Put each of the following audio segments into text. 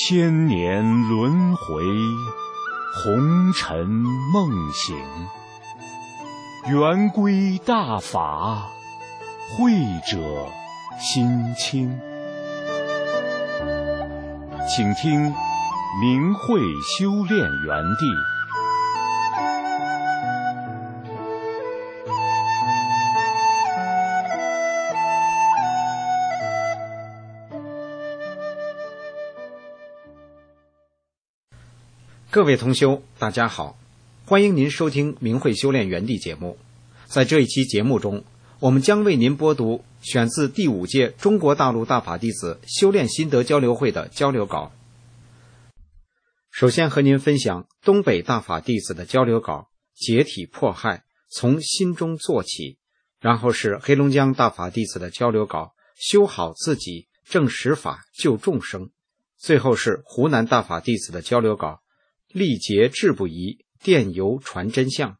千年轮回，红尘梦醒。圆规大法，慧者心清。请听明慧修炼园地。 各位同修，大家好，欢迎您收听明慧修炼园地节目。在这一期节目中，我们将为您播读选自第5届中国大陆大法弟子修炼心得交流会的交流稿。首先和您分享东北大法弟子的交流稿，解体迫害，从心中做起。然后是黑龙江大法弟子的交流稿，修好自己，正实法，救众生。最后是湖南大法弟子的交流稿，历劫志不移，电邮传真相。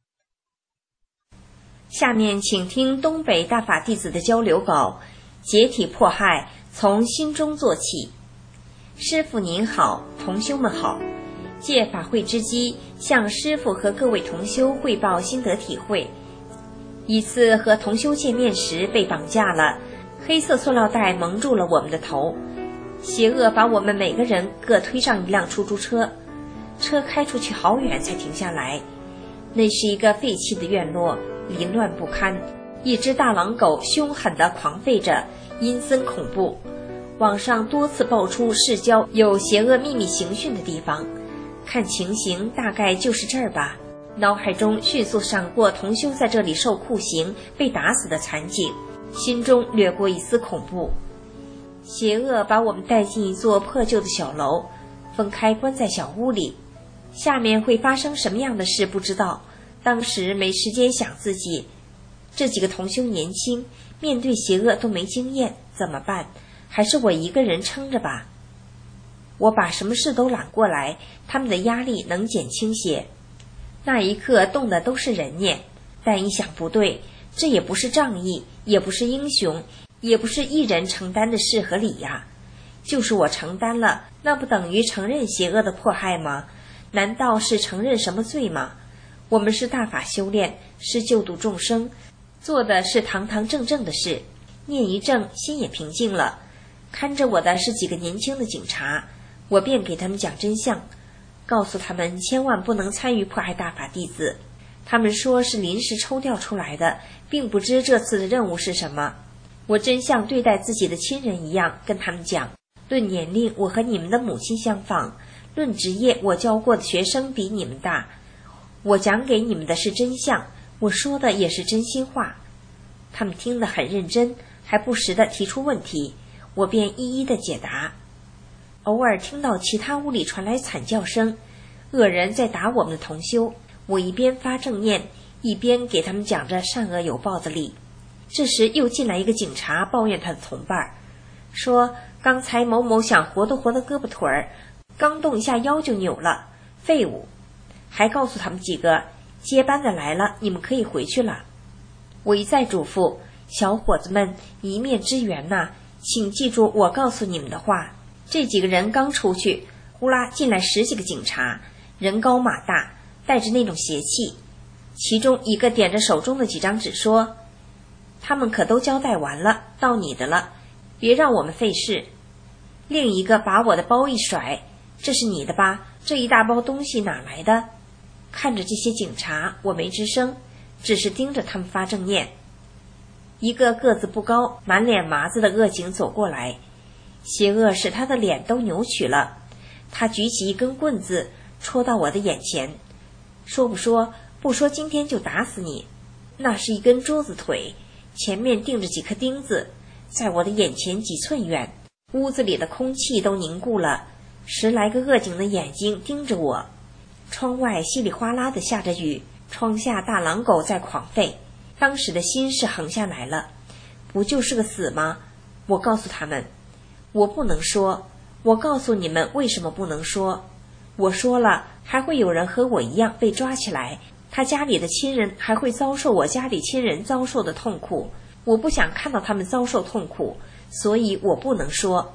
下面请听东北大法弟子的交流稿，解体迫害，从心中做起。师父您好，同修们好，借法会之机，向师父和各位同修汇报心得体会。一次和同修见面时被绑架了，黑色塑料袋蒙住了我们的头，邪恶把我们每个人各推上一辆出租车，车开出去好远才停下来。那是一个废弃的院落，凌乱不堪，一只大狼狗凶狠地狂吠着，阴森恐怖。网上多次爆出市郊有邪恶秘密刑讯的地方，看情形大概就是这儿吧。脑海中迅速闪过同修在这里受酷刑被打死的惨景，心中掠过一丝恐怖。邪恶把我们带进一座破旧的小楼，分开关在小屋里，下面会发生什么样的事不知道，当时没时间想自己。这几个同修年轻，面对邪恶都没经验，怎么办？还是我一个人撑着吧。我把什么事都揽过来，他们的压力能减轻些。那一刻动的都是人念，但一想不对，这也不是仗义，也不是英雄，也不是一人承担的事和理呀。就是我承担了，那不等于承认邪恶的迫害吗？难道是承认什么罪吗？我们是大法修炼，是救度众生，做的是堂堂正正的事。念一正，心也平静了。看着我的是几个年轻的警察，我便给他们讲真相，告诉他们千万不能参与迫害大法弟子。他们说是临时抽调出来的，并不知这次的任务是什么。我真像对待自己的亲人一样跟他们讲，论年龄我和你们的母亲相仿，论职业我教过的学生比你们大。我讲给你们的是真相，我说的也是真心话。他们听得很认真，还不时地提出问题，我便一一的解答。偶尔听到其他屋里传来惨叫声，恶人在打我们的同修，我一边发正念，一边给他们讲着善恶有报的理。这时又进来一个警察，抱怨他的同伴，说刚才某某想活动活动胳膊腿儿，刚动一下腰就扭了，废物。还告诉他们几个接班的来了，你们可以回去了。我一再嘱咐小伙子们一面之缘呐，请记住我告诉你们的话。这几个人刚出去，呼啦进来10几个警察，人高马大，带着那种邪气。其中一个点着手中的几张纸说，他们可都交代完了，到你的了，别让我们费事。另一个把我的包一甩，这是你的吧？这一大包东西哪来的？看着这些警察，我没吱声，只是盯着他们发正念。一个个子不高，满脸麻子的恶警走过来，邪恶使他的脸都扭曲了。他举起一根棍子，戳到我的眼前，说不说？不说今天就打死你。那是一根桌子腿，前面钉着几颗钉子，在我的眼前几寸远，屋子里的空气都凝固了。10来个恶警的眼睛盯着我。窗外稀里哗啦地下着雨，窗下大狼狗在狂吠。当时的心是横下来了，不就是个死吗？我告诉他们，我不能说。我告诉你们为什么不能说。我说了，还会有人和我一样被抓起来，他家里的亲人还会遭受我家里亲人遭受的痛苦。我不想看到他们遭受痛苦，所以我不能说。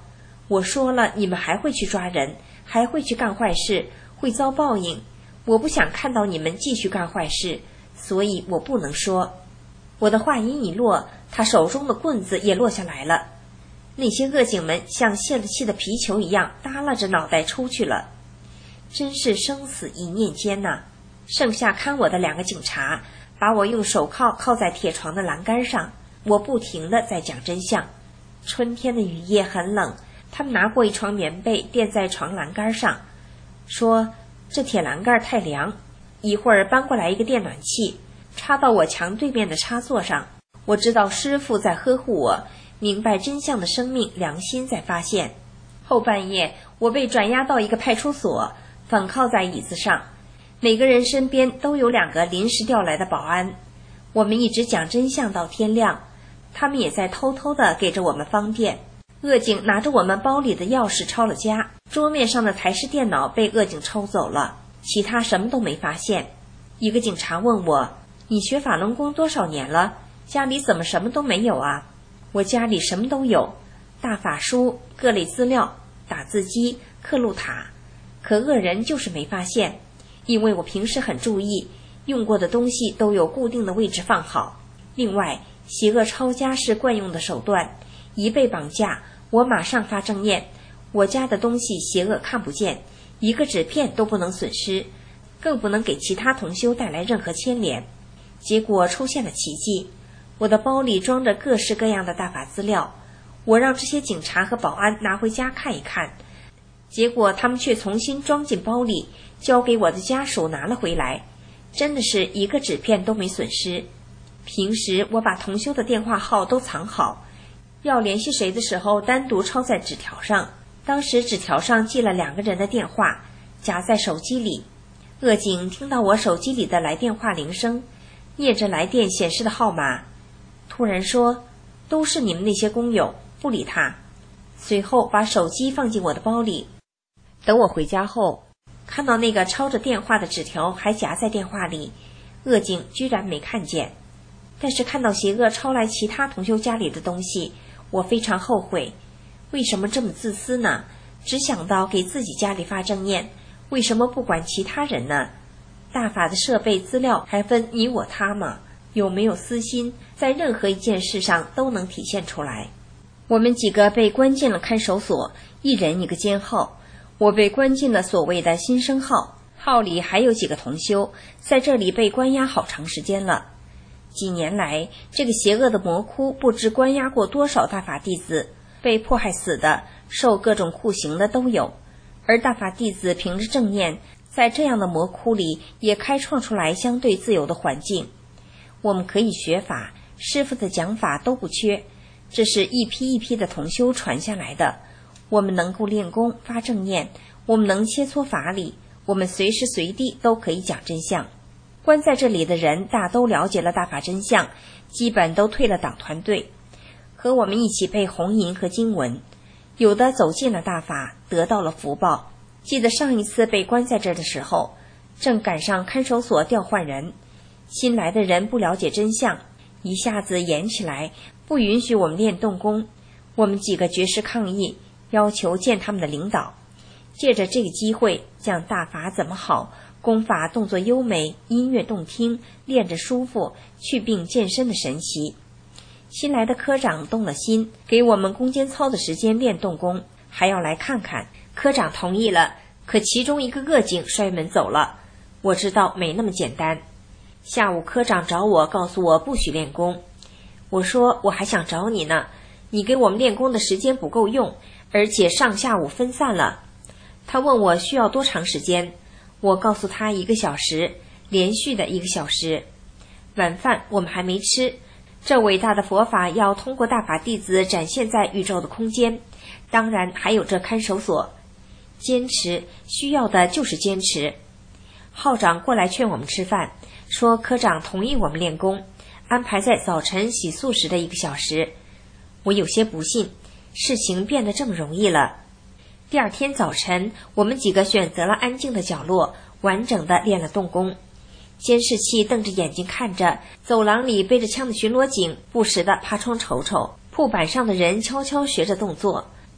我说了，你们还会去抓人，还会去干坏事，会遭报应。我不想看到你们继续干坏事，所以我不能说。我的话音一落，他手中的棍子也落下来了。那些恶警们像泄了气的皮球一样耷拉着脑袋出去了。真是生死一念间呐！剩下看我的2个警察把我用手铐铐在铁床的栏杆上，我不停地在讲真相。春天的雨夜很冷，他们拿过一床棉被垫在床栏杆上，说这铁栏杆太凉。一会儿搬过来一个电暖器，插到我墙对面的插座上。我知道师父在呵护我，明白真相的生命良心在发现。后半夜我被转押到一个派出所，反靠在椅子上，每个人身边都有2个临时调来的保安。我们一直讲真相到天亮，他们也在偷偷地给着我们方便。恶警拿着我们包里的钥匙抄了家，桌面上的台式电脑被恶警抽走了，其他什么都没发现。一个警察问我，你学法轮功多少年了？家里怎么什么都没有啊？我家里什么都有，大法书、各类资料、打字机、刻录塔，可恶人就是没发现，因为我平时很注意，用过的东西都有固定的位置放好。另外，邪恶抄家是惯用的手段，一被绑架，我马上发正念，我家的东西邪恶看不见，一个纸片都不能损失，更不能给其他同修带来任何牵连。结果出现了奇迹，我的包里装着各式各样的大法资料，我让这些警察和保安拿回家看一看，结果他们却重新装进包里，交给我的家属拿了回来，真的是一个纸片都没损失。平时我把同修的电话号都藏好，要联系谁的时候单独抄在纸条上，当时纸条上记了2个人的电话，夹在手机里。恶警听到我手机里的来电话铃声，念着来电显示的号码，突然说，都是你们那些工友，不理他。随后把手机放进我的包里。等我回家后，看到那个抄着电话的纸条还夹在电话里，恶警居然没看见。但是看到邪恶抄来其他同修家里的东西，我非常后悔。为什么这么自私呢？只想到给自己家里发正念，为什么不管其他人呢？大法的设备资料还分你我他吗？有没有私心，在任何一件事上都能体现出来。我们几个被关进了看守所，一人一个监号。我被关进了所谓的新生号，号里还有几个同修，在这里被关押好长时间了。几年来，这个邪恶的魔窟不知关押过多少大法弟子，被迫害死的，受各种酷刑的都有。而大法弟子凭着正念，在这样的魔窟里也开创出来相对自由的环境。我们可以学法，师父的讲法都不缺，这是一批一批的同修传下来的。我们能够练功发正念，我们能切磋法理，我们随时随地都可以讲真相。关在这里的人大都了解了大法真相，基本都退了党团队，和我们一起背红银和经文，有的走进了大法，得到了福报。记得上一次被关在这儿的时候，正赶上看守所调换人，新来的人不了解真相，一下子严起来，不允许我们练动功。我们几个绝食抗议，要求见他们的领导，借着这个机会讲大法怎么好，功法动作优美，音乐动听，练着舒服，祛病健身的神奇。新来的科长动了心，给我们攻坚操的时间练动功，还要来看看。科长同意了，可其中一个恶警摔门走了。我知道没那么简单。下午科长找我，告诉我不许练功。我说我还想找你呢，你给我们练功的时间不够用，而且上下午分散了。他问我需要多长时间，我告诉他1个小时，连续的1个小时。晚饭我们还没吃，这伟大的佛法要通过大法弟子展现在宇宙的空间，当然还有这看守所。坚持，需要的就是坚持。号长过来劝我们吃饭，说科长同意我们练功，安排在早晨洗漱时的1个小时。我有些不信，事情变得这么容易了。第二天早晨，我们几个选择了安静的角落，完整的练了动功。监视器瞪着眼睛看着，走廊里背着枪的巡逻警不时地爬窗瞅瞅，铺板上的人悄悄学着动作，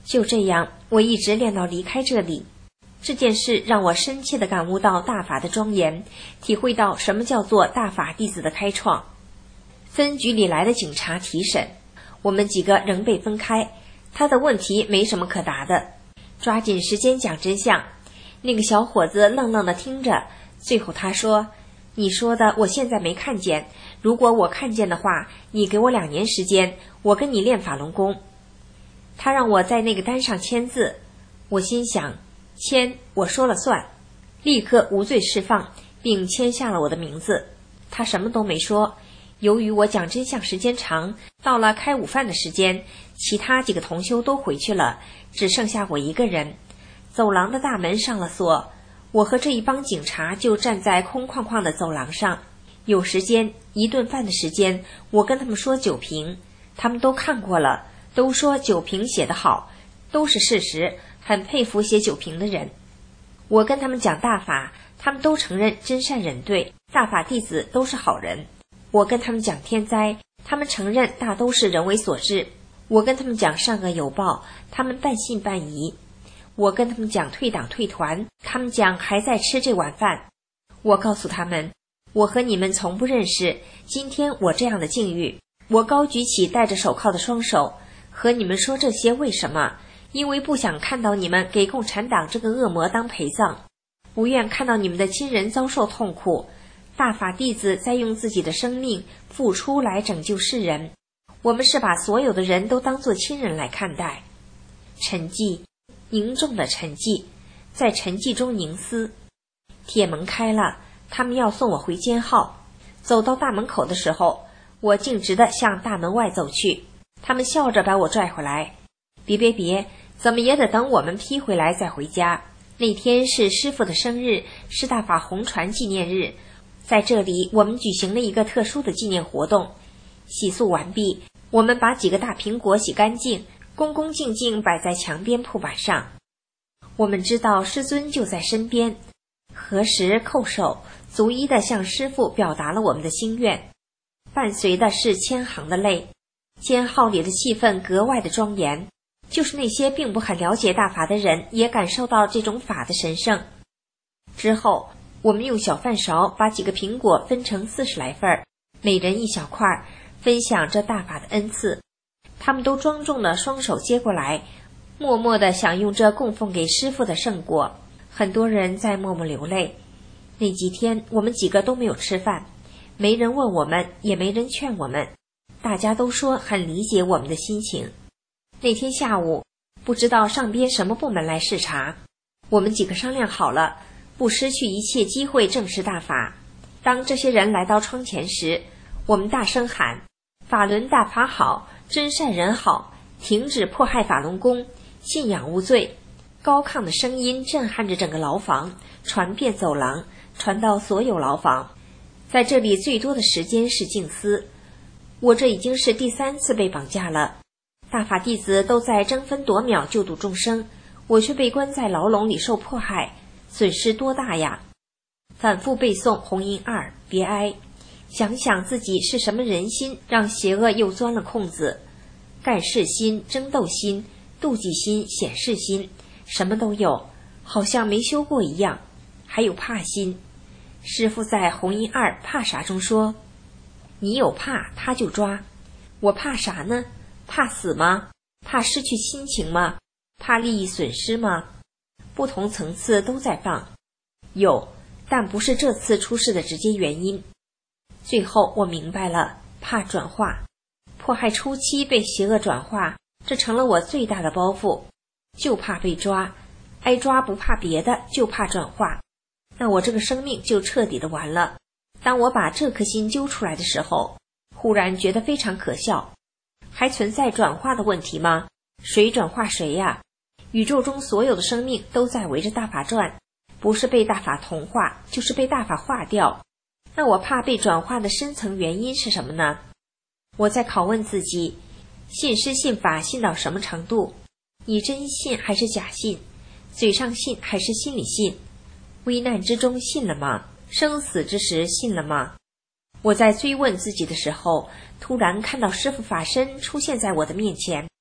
就这样，我一直练到离开这里。这件事让我深切地感悟到大法的庄严，体会到什么叫做大法弟子的开创。分局里来的警察提审，我们几个仍被分开。他的问题没什么可答的，抓紧时间讲真相。那个小伙子愣愣地听着，最后他说：“你说的我现在没看见，如果我看见的话，你给我2年时间，我跟你练法轮功。”他让我在那个单上签字，我心想，签我说了算，立刻无罪释放，并签下了我的名字。他什么都没说。由于我讲真相时间长，到了开午饭的时间，其他几个同修都回去了，只剩下我一个人。走廊的大门上了锁，我和这一帮警察就站在空旷旷的走廊上。有时间，一顿饭的时间，我跟他们说酒评，他们都看过了，都说酒评写得好，都是事实，很佩服写酒评的人。我跟他们讲大法，他们都承认真善忍对，大法弟子都是好人。我跟他们讲天灾，他们承认大都是人为所致。我跟他们讲善恶有报，他们半信半疑。我跟他们讲退党退团，他们讲还在吃这碗饭。我告诉他们，我和你们从不认识，今天我这样的境遇，我高举起戴着手铐的双手，和你们说这些为什么？因为不想看到你们给共产党这个恶魔当陪葬，不愿看到你们的亲人遭受痛苦。大法弟子在用自己的生命付出来拯救世人，我们是把所有的人都当作亲人来看待。沉寂，凝重的沉寂，在沉寂中凝思。铁门开了，他们要送我回监号。走到大门口的时候，我径直地向大门外走去，他们笑着把我拽回来。别，怎么也得等我们批回来再回家。那天是师父的生日，是大法红传纪念日。在这里，我们举行了一个特殊的纪念活动。洗漱完毕，我们把几个大苹果洗干净，恭恭敬敬摆在墙边铺板上。我们知道师尊就在身边，合十叩首，逐一地向师父表达了我们的心愿，伴随的是千行的泪。监号里的气氛格外的庄严，就是那些并不很了解大法的人也感受到这种法的神圣。之后我们用小饭勺把几个苹果分成40来份，每人一小块，分享这大法的恩赐。他们都庄重地双手接过来，默默地享用这供奉给师父的圣果。很多人在默默流泪。那几天我们几个都没有吃饭，没人问我们，也没人劝我们，大家都说很理解我们的心情。那天下午，不知道上边什么部门来视察，我们几个商量好了，不失去一切机会证实大法。当这些人来到窗前时，我们大声喊：法轮大法好，真善人好，停止迫害法轮功，信仰无罪。高亢的声音震撼着整个牢房，传遍走廊，传到所有牢房。在这里最多的时间是静思。我这已经是第3次被绑架了，大法弟子都在争分夺秒救度众生，我却被关在牢笼里受迫害，损失多大呀！反复背诵红音2，别哀，想想自己是什么人心，让邪恶又钻了空子。盖世心、争斗心、妒忌心、显示心，什么都有，好像没修过一样。还有怕心。师父在红音2怕啥中说，你有怕他就抓。我怕啥呢？怕死吗？怕失去亲情吗？怕利益损失吗？不同层次都在放。有，但不是这次出事的直接原因。最后我明白了，怕转化。迫害初期被邪恶转化，这成了我最大的包袱。就怕被抓，挨抓不怕别的，就怕转化。那我这个生命就彻底的完了。当我把这颗心揪出来的时候，忽然觉得非常可笑。还存在转化的问题吗？谁转化谁呀？宇宙中所有的生命都在围着大法转，不是被大法同化，就是被大法化掉。那我怕被转化的深层原因是什么呢？我在拷问自己，信师信法信到什么程度？你真信还是假信？嘴上信还是心里信？危难之中信了吗？生死之时信了吗？我在追问自己的时候，突然看到师父法身出现在我的面前，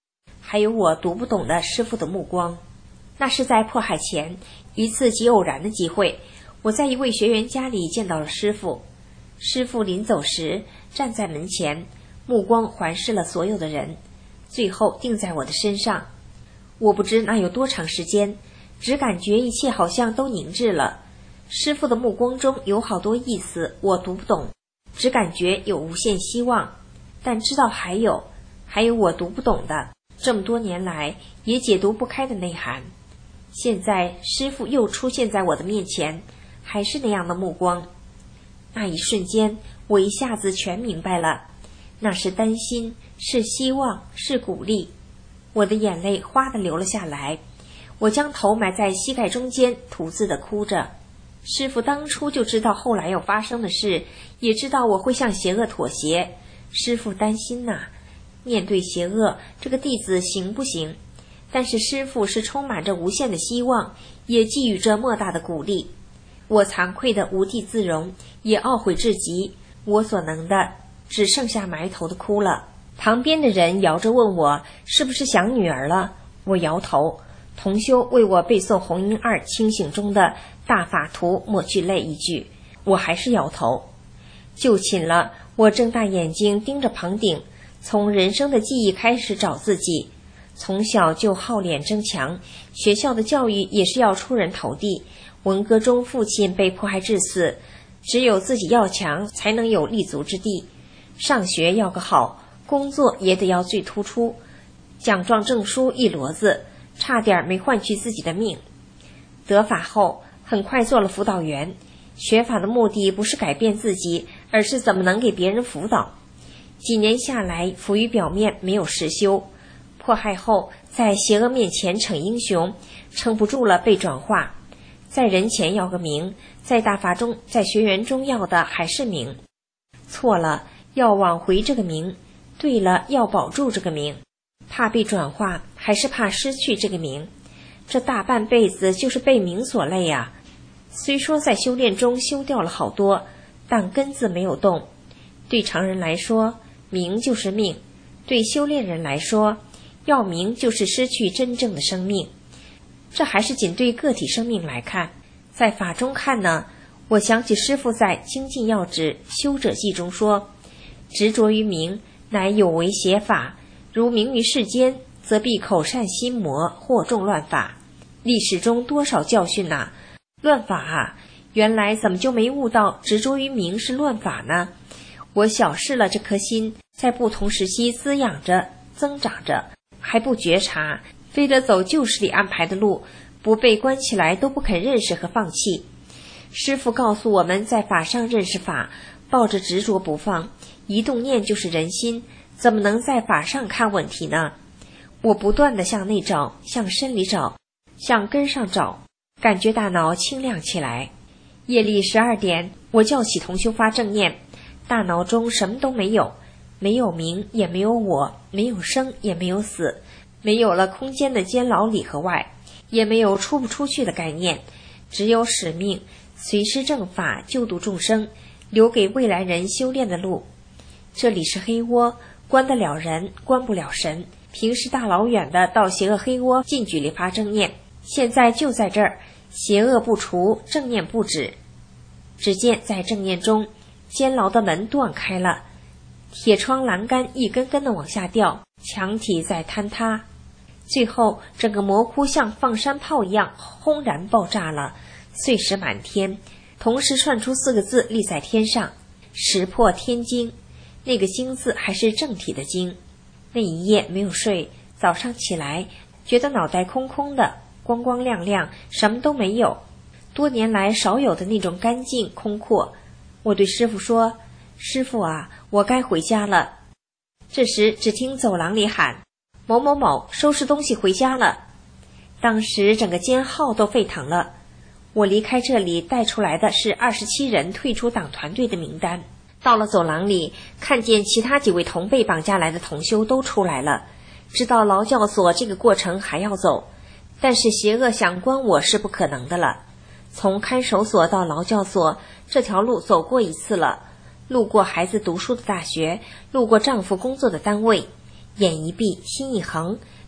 还有我读不懂的师父的目光。那是在迫害前一次极偶然的机会，我在一位学员家里见到了师父。师父临走时站在门前，目光环视了所有的人，最后定在我的身上。我不知那有多长时间，只感觉一切好像都凝滞了。师父的目光中有好多意思，我读不懂，只感觉有无限希望，但知道还有我读不懂的，这么多年来也解读不开的内涵。现在师父又出现在我的面前，还是那样的目光。那一瞬间，我一下子全明白了，那是担心，是希望，是鼓励。我的眼泪哗地流了下来，我将头埋在膝盖中间，吐字地哭着。师父当初就知道后来要发生的事，也知道我会向邪恶妥协。师父担心呐，面对邪恶，这个弟子行不行？但是师父是充满着无限的希望，也寄予着莫大的鼓励。我惭愧的无地自容，也懊悔至极，我所能的只剩下埋头的哭了。旁边的人摇着问我是不是想女儿了，我摇头。同修为我背诵弘音二清醒中的大法图抹去泪一句，我还是摇头。就寝了，我睁大眼睛盯着棚顶，从人生的记忆开始找自己。从小就好脸争强，学校的教育也是要出人头地。文革中父亲被迫害致死，只有自己要强才能有立足之地。上学要个好，工作也得要最突出。奖状证书一摞子，差点没换取自己的命。得法后很快做了辅导员，学法的目的不是改变自己，而是怎么能给别人辅导。几年下来，浮于表面，没有实修。迫害后在邪恶面前逞英雄，撑不住了被转化。在人前要个名，在大法中，在学员中要的还是名。错了要挽回这个名，对了要保住这个名。怕被转化，还是怕失去这个名？这大半辈子就是被名所累啊。虽说在修炼中修掉了好多，但根子没有动。对常人来说，名就是命；对修炼人来说，要名就是失去真正的生命。这还是仅对个体生命来看。在法中看呢，我想起师父在《精进要旨修者记》中说，执着于名，乃有为邪法，如名于世间，则必口善心魔，惑众乱法。历史中多少教训啊，乱法啊，原来怎么就没悟到执着于名是乱法呢？我小视了这颗心，在不同时期滋养着，增长着，还不觉察，非得走旧时里安排的路，不被关起来都不肯认识和放弃。师父告诉我们，在法上认识法，抱着执着不放，一动念就是人心，怎么能在法上看问题呢？我不断地向内找，向身里找，向根上找，感觉大脑清亮起来。夜里12点，我叫起同修发正念，大脑中什么都没有，没有名，也没有我，没有生，也没有死，没有了空间的监牢里和外，也没有出不出去的概念，只有使命，随施正法，救度众生，留给未来人修炼的路。这里是黑窝，关得了人，关不了神。平时大老远的到邪恶黑窝近距离发正念，现在就在这儿，邪恶不除，正念不止。只见在正念中，监牢的门断开了，铁窗栏杆一根根的往下掉，墙体在坍塌，最后整个魔窟像放山炮一样轰然爆炸了，碎石满天，同时窜出4个字立在天上，石破天惊。那个惊字还是正体的惊。那一夜没有睡，早上起来觉得脑袋空空的，光光亮亮，什么都没有，多年来少有的那种干净空阔。我对师父说，师父啊，我该回家了。这时只听走廊里喊，某某某，收拾东西回家了。当时整个监号都沸腾了。我离开这里带出来的是27人退出党团队的名单。到了走廊里，看见其他几位同被绑架来的同修都出来了，知道劳教所这个过程还要走，但是邪恶想关我是不可能的了。从看守所到劳教所这条路走过一次了，路过孩子读书的大学，路过丈夫工作的单位，眼一闭心一横，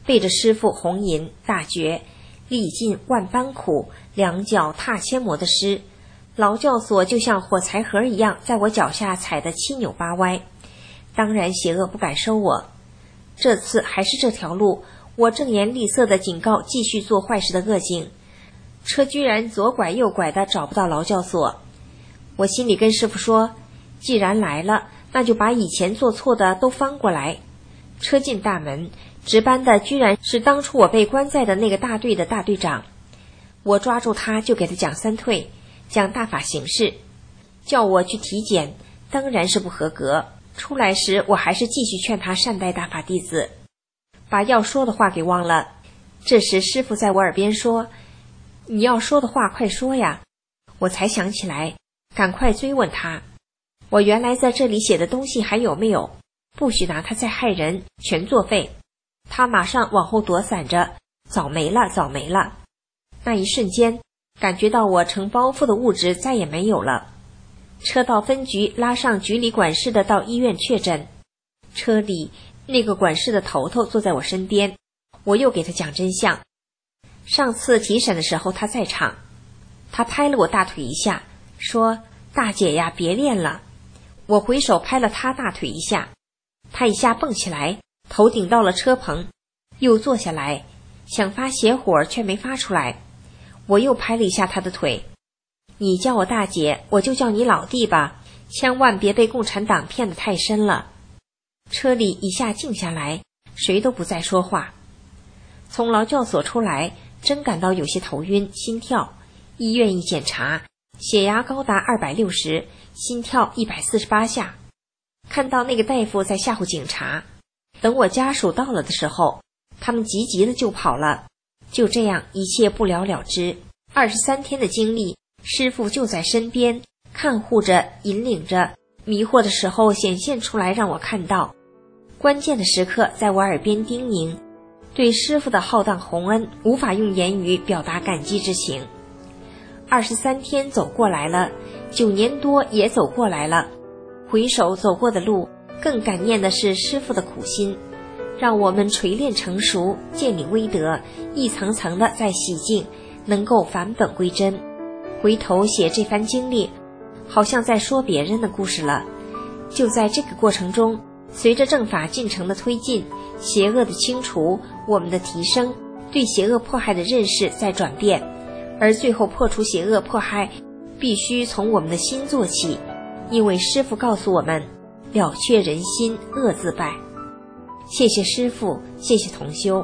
背着师父红吟大觉历尽万般苦，两脚踏千磨的诗，劳教所就像火柴盒一样，在我脚下踩得七扭八歪。当然邪恶不敢收我，这次还是这条路，我正言厉色地警告继续做坏事的恶警，车居然左拐右拐的找不到劳教所。我心里跟师父说，既然来了，那就把以前做错的都翻过来。车进大门，值班的居然是当初我被关在的那个大队的大队长。我抓住他就给他讲三退，讲大法形式，叫我去体检，当然是不合格。出来时我还是继续劝他善待大法弟子，把要说的话给忘了。这时师父在我耳边说，你要说的话快说呀。我才想起来，赶快追问他，我原来在这里写的东西还有没有，不许拿它再害人，全作废。他马上往后躲闪着，早没了早没了。那一瞬间感觉到我承包袱的物质再也没有了。车到分局，拉上局里管事的到医院确诊。车里那个管事的头头坐在我身边，我又给他讲真相。上次提审的时候他在场，他拍了我大腿一下，说，大姐呀，别练了。我回手拍了他大腿一下，他一下蹦起来，头顶到了车棚，又坐下来，想发邪火却没发出来。我又拍了一下他的腿，你叫我大姐，我就叫你老弟吧，千万别被共产党骗得太深了。车里一下静下来，谁都不再说话。从劳教所出来，真感到有些头晕心跳，医院一检查，血压高达260，心跳148下。看到那个大夫在吓唬警察，等我家属到了的时候，他们急急的就跑了。就这样一切不了了之。23天的经历，师父就在身边看护着引领着，迷惑的时候显现出来让我看到，关键的时刻在我耳边叮咛。对师父的浩荡宏恩无法用言语表达感激之情。23天走过来了，9年多也走过来了，回首走过的路，更感念的是师父的苦心，让我们锤炼成熟，建立威德，一层层的在洗净，能够返本归真。回头写这番经历，好像在说别人的故事了。就在这个过程中，随着正法进程的推进，邪恶的清除，我们的提升，对邪恶迫害的认识在转变，而最后破除邪恶迫害必须从我们的心做起，因为师父告诉我们，了却人心，恶自败。谢谢师父，谢谢同修。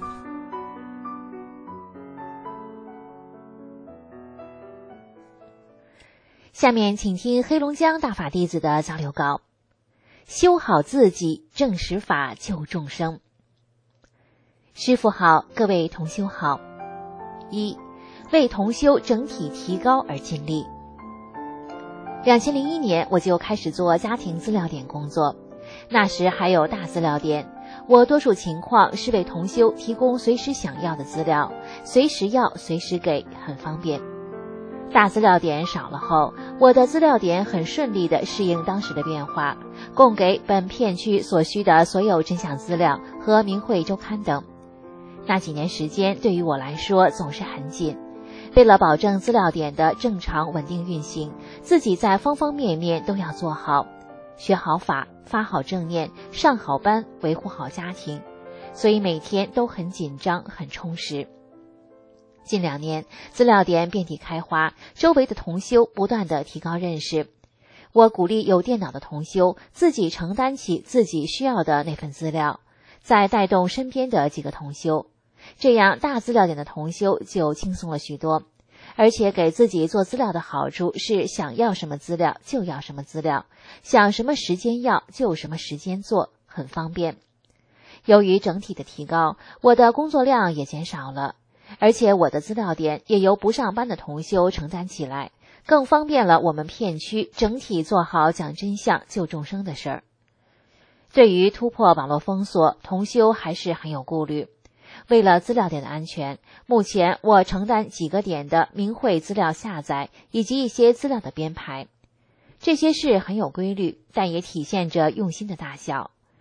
下面请听黑龙江大法弟子的交流稿。修好自己，正实法救众生。师父好，各位同修好。1. 为同修整体提高而尽力。2001年我就开始做家庭资料点工作，那时还有大资料点，我多数情况是为同修提供随时想要的资料，随时要随时给，很方便。大资料点少了后，我的资料点很顺利地适应当时的变化，供给本片区所需的所有真相资料和明慧周刊等。那几年时间对于我来说总是很紧，为了保证资料点的正常稳定运行，自己在方方面面都要做好，学好法，发好正念，上好班，维护好家庭，所以每天都很紧张，很充实。近2年，资料点遍地开花，周围的同修不断地提高认识。我鼓励有电脑的同修自己承担起自己需要的那份资料，再带动身边的几个同修，这样大资料点的同修就轻松了许多。而且给自己做资料的好处是，想要什么资料就要什么资料，想什么时间要就什么时间做，很方便。由于整体的提高，我的工作量也减少了，而且我的资料点也由不上班的同修承担起来，更方便了我们片区整体做好讲真相救众生的事儿。对于突破网络封锁，同修还是很有顾虑。为了资料点的安全，目前我承担几个点的明慧资料下载以及一些资料的编排，这些事很有规律，但也体现着用心的大小。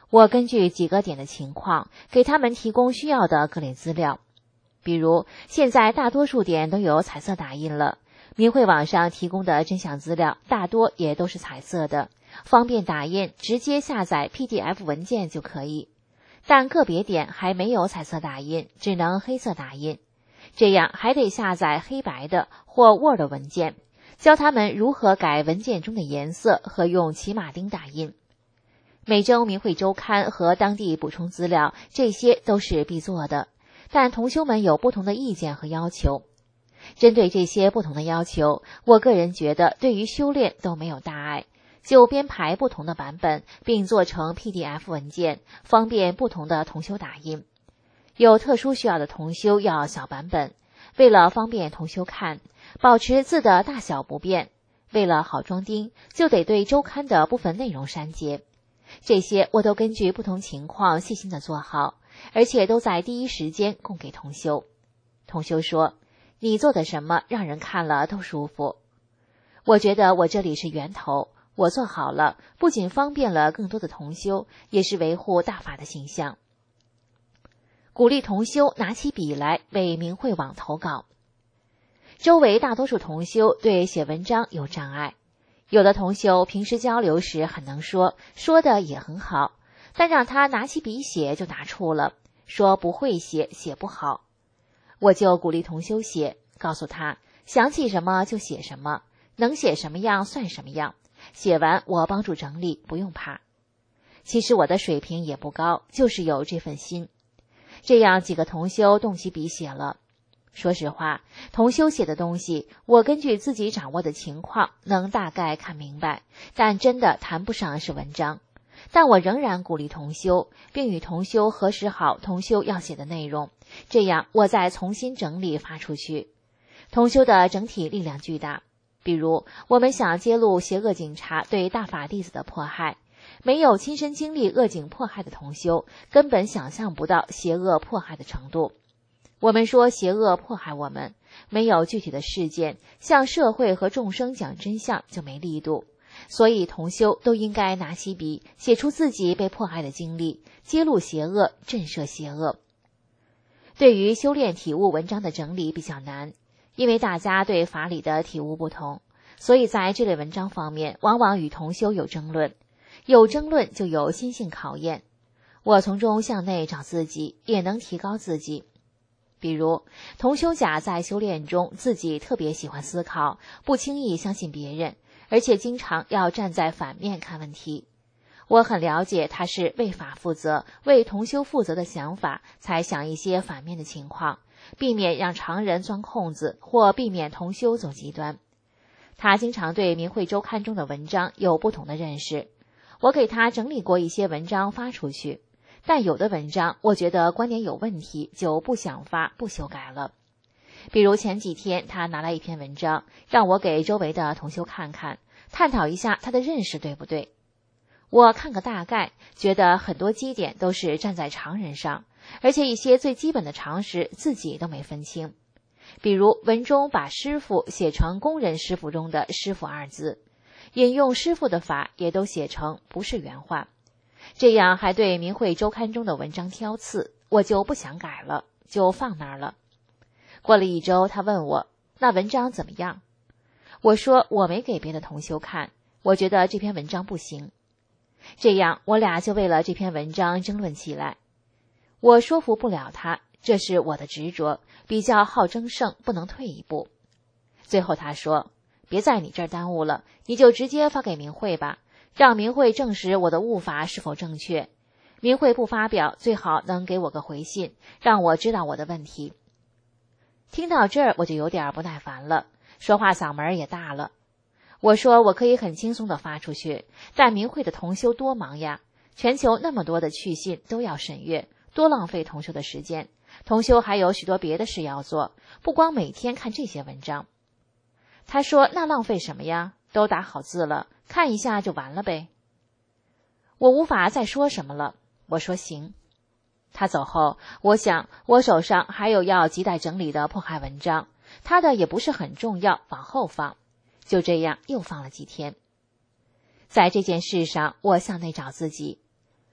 我根据几个点的情况，给他们提供需要的各类资料。比如，现在大多数点都有彩色打印了，明慧网上提供的真相资料大多也都是彩色的，方便打印，直接下载 PDF 文件就可以。但个别点还没有彩色打印，只能黑色打印，这样还得下载黑白的或 Word 文件，教他们如何改文件中的颜色和用骑马钉打印。每周明慧周刊和当地补充资料，这些都是必做的，但同修们有不同的意见和要求。针对这些不同的要求，我个人觉得对于修炼都没有大碍，就编排不同的版本，并做成 PDF 文件，方便不同的同修打印。有特殊需要的同修要小版本，为了方便同修看，保持字的大小不变，为了好装订，就得对周刊的部分内容删节。这些我都根据不同情况细心的做好，而且都在第一时间供给同修。同修说，你做的什么让人看了都舒服。我觉得我这里是源头，我做好了，不仅方便了更多的同修，也是维护大法的形象。鼓励同修拿起笔来为明慧网投稿。周围大多数同修对写文章有障碍，有的同修平时交流时很能说，说的也很好，但让他拿起笔写就拿怵了，说不会写，写不好。我就鼓励同修写，告诉他想起什么就写什么，能写什么样算什么样，写完我帮助整理，不用怕。其实我的水平也不高，就是有这份心。这样几个同修动起笔写了。说实话，同修写的东西，我根据自己掌握的情况能大概看明白，但真的谈不上是文章。但我仍然鼓励同修，并与同修核实好同修要写的内容，这样我再重新整理发出去。同修的整体力量巨大。比如，我们想揭露邪恶警察对大法弟子的迫害，没有亲身经历恶警迫害的同修，根本想象不到邪恶迫害的程度。我们说邪恶迫害我们，没有具体的事件，向社会和众生讲真相就没力度。所以同修都应该拿起笔，写出自己被迫害的经历，揭露邪恶，震慑邪恶。对于修炼体悟文章的整理比较难，因为大家对法理的体悟不同，所以在这类文章方面，往往与同修有争论。有争论就有心性考验，我从中向内找自己，也能提高自己。比如，同修甲在修炼中自己特别喜欢思考，不轻易相信别人，而且经常要站在反面看问题。我很了解他是为法负责、为同修负责的想法，才想一些反面的情况，避免让常人钻空子，或避免同修走极端。他经常对明慧周刊中的文章有不同的认识，我给他整理过一些文章发出去，但有的文章我觉得观点有问题，就不想发，不修改了。比如前几天他拿来一篇文章，让我给周围的同修看看，探讨一下他的认识对不对。我看个大概，觉得很多基点都是站在常人上，而且一些最基本的常识自己都没分清。比如文中把师傅写成工人师傅中的师傅二字，引用师傅的法也都写成不是原话，这样还对明慧周刊中的文章挑刺，我就不想改了，就放那儿了。过了1周，他问我那文章怎么样，我说我没给别的同修看，我觉得这篇文章不行。这样我俩就为了这篇文章争论起来，我说服不了他，这是我的执着，比较好争胜，不能退一步。最后他说，别在你这儿耽误了，你就直接发给明慧吧，让明慧证实我的悟法是否正确。明慧不发表，最好能给我个回信，让我知道我的问题。听到这儿我就有点不耐烦了，说话嗓门也大了。我说我可以很轻松地发出去，但明慧的同修多忙呀，全球那么多的去信都要审阅，多浪费同修的时间，同修还有许多别的事要做，不光每天看这些文章。他说那浪费什么呀，都打好字了，看一下就完了呗。我无法再说什么了，我说行。他走后，我想我手上还有要亟待整理的迫害文章，他的也不是很重要，往后放。就这样又放了几天。在这件事上，我向内找自己。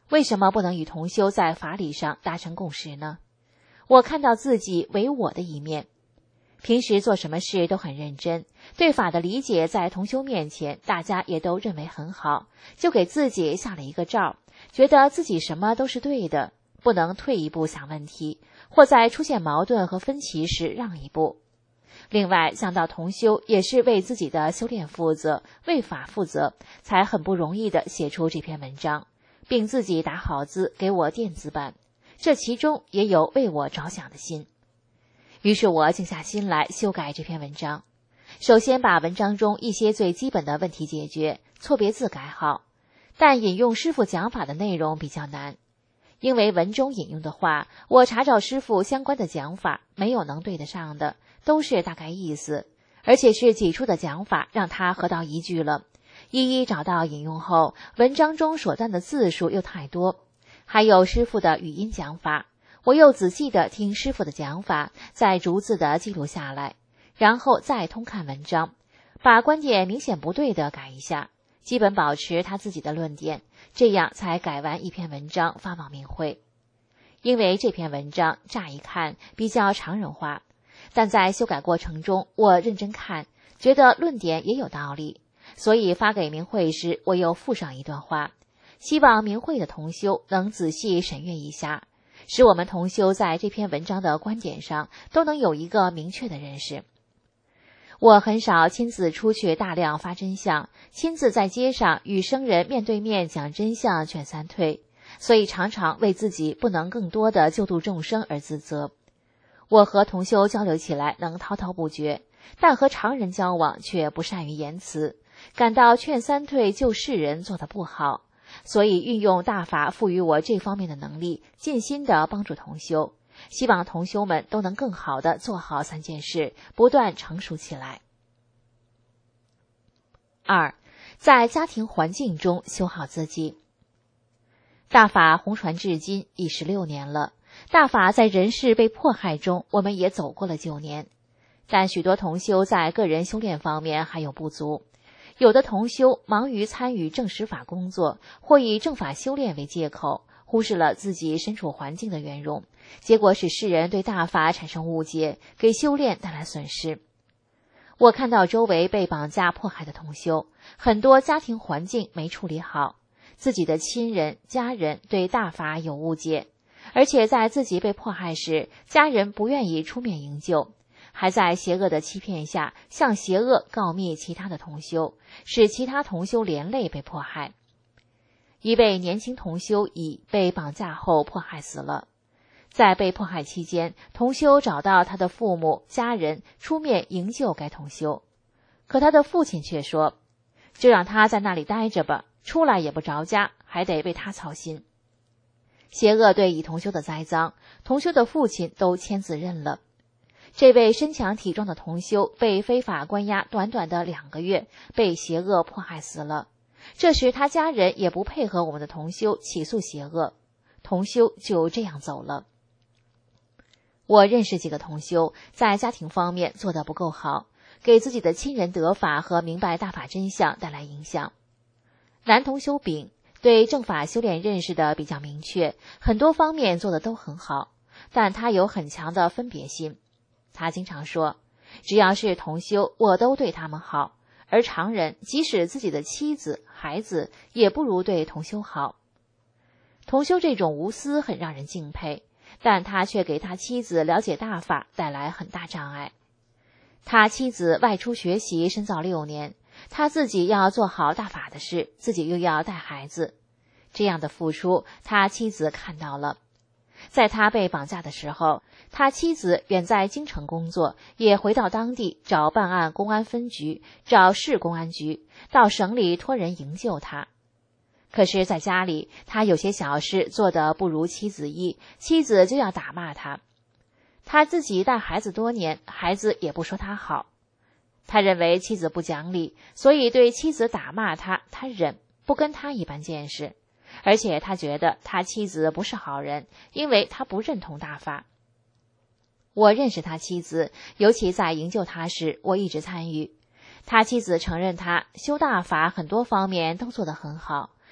为什么不能与同修在法理上达成共识呢？我看到自己唯我的一面，平时做什么事都很认真，对法的理解在同修面前大家也都认为很好，就给自己下了一个罩，觉得自己什么都是对的，不能退一步想问题，或在出现矛盾和分歧时让一步。另外想到同修也是为自己的修炼负责，为法负责，才很不容易地写出这篇文章，并自己打好字给我电子版，这其中也有为我着想的心。于是我静下心来修改这篇文章，首先把文章中一些最基本的问题解决，错别字改好，但引用师父讲法的内容比较难，因为文中引用的话，我查找师父相关的讲法，没有能对得上的，都是大概意思，而且是挤出的讲法让它合到一句了，一一找到引用后，文章中所占的字数又太多，还有师父的语音讲法，我又仔细地听师父的讲法，再逐字地记录下来，然后再通看文章，把观点明显不对的改一下，基本保持他自己的论点，这样才改完一篇文章发往明会。因为这篇文章乍一看比较常人化，但在修改过程中我认真看，觉得论点也有道理，所以发给明会时我又附上一段话，希望明会的同修能仔细审阅一下，使我们同修在这篇文章的观点上都能有一个明确的认识。我很少亲自出去大量发真相，亲自在街上与生人面对面讲真相劝三退，所以常常为自己不能更多的救度众生而自责。我和同修交流起来能滔滔不绝，但和常人交往却不善于言辞，感到劝三退救世人做得不好，所以运用大法赋予我这方面的能力，尽心地帮助同修，希望同修们都能更好地做好3件事，不断成熟起来。2. 在家庭环境中修好自己。大法弘传至今已16年了，大法在人世被迫害中，我们也走过了9年，但许多同修在个人修炼方面还有不足，有的同修忙于参与正实法工作，或以正法修炼为借口，忽视了自己身处环境的圆融，结果使世人对大法产生误解，给修炼带来损失。我看到周围被绑架迫害的同修，很多家庭环境没处理好，自己的亲人、家人对大法有误解，而且在自己被迫害时，家人不愿意出面营救，还在邪恶的欺骗下向邪恶告密其他的同修，使其他同修连累被迫害。一位年轻同修乙被绑架后迫害死了，在被迫害期间，同修找到他的父母、家人出面营救该同修，可他的父亲却说，就让他在那里待着吧，出来也不着家，还得为他操心。邪恶对乙同修的栽赃，同修的父亲都签字认了。这位身强体壮的同修被非法关押短短的2个月，被邪恶迫害死了。这时他家人也不配合我们的同修起诉邪恶，同修就这样走了。我认识几个同修在家庭方面做得不够好，给自己的亲人得法和明白大法真相带来影响。男同修丙对正法修炼认识的比较明确，很多方面做得都很好，但他有很强的分别心。他经常说，只要是同修，我都对他们好，而常人即使自己的妻子、孩子也不如对同修好。同修这种无私很让人敬佩，但他却给他妻子了解大法带来很大障碍。他妻子外出学习深造6年，他自己要做好大法的事，自己又要带孩子，这样的付出他妻子看到了。在他被绑架的时候，他妻子远在京城工作，也回到当地找办案公安分局，找市公安局，到省里托人营救他。可是在家里，他有些小事做得不如妻子意，妻子就要打骂他。他自己带孩子多年，孩子也不说他好。他认为妻子不讲理，所以对妻子打骂他，他忍，不跟他一般见识。而且他觉得他妻子不是好人，因为他不认同大法。我认识他妻子，尤其在营救他时，我一直参与。他妻子承认他修大法很多方面都做得很好，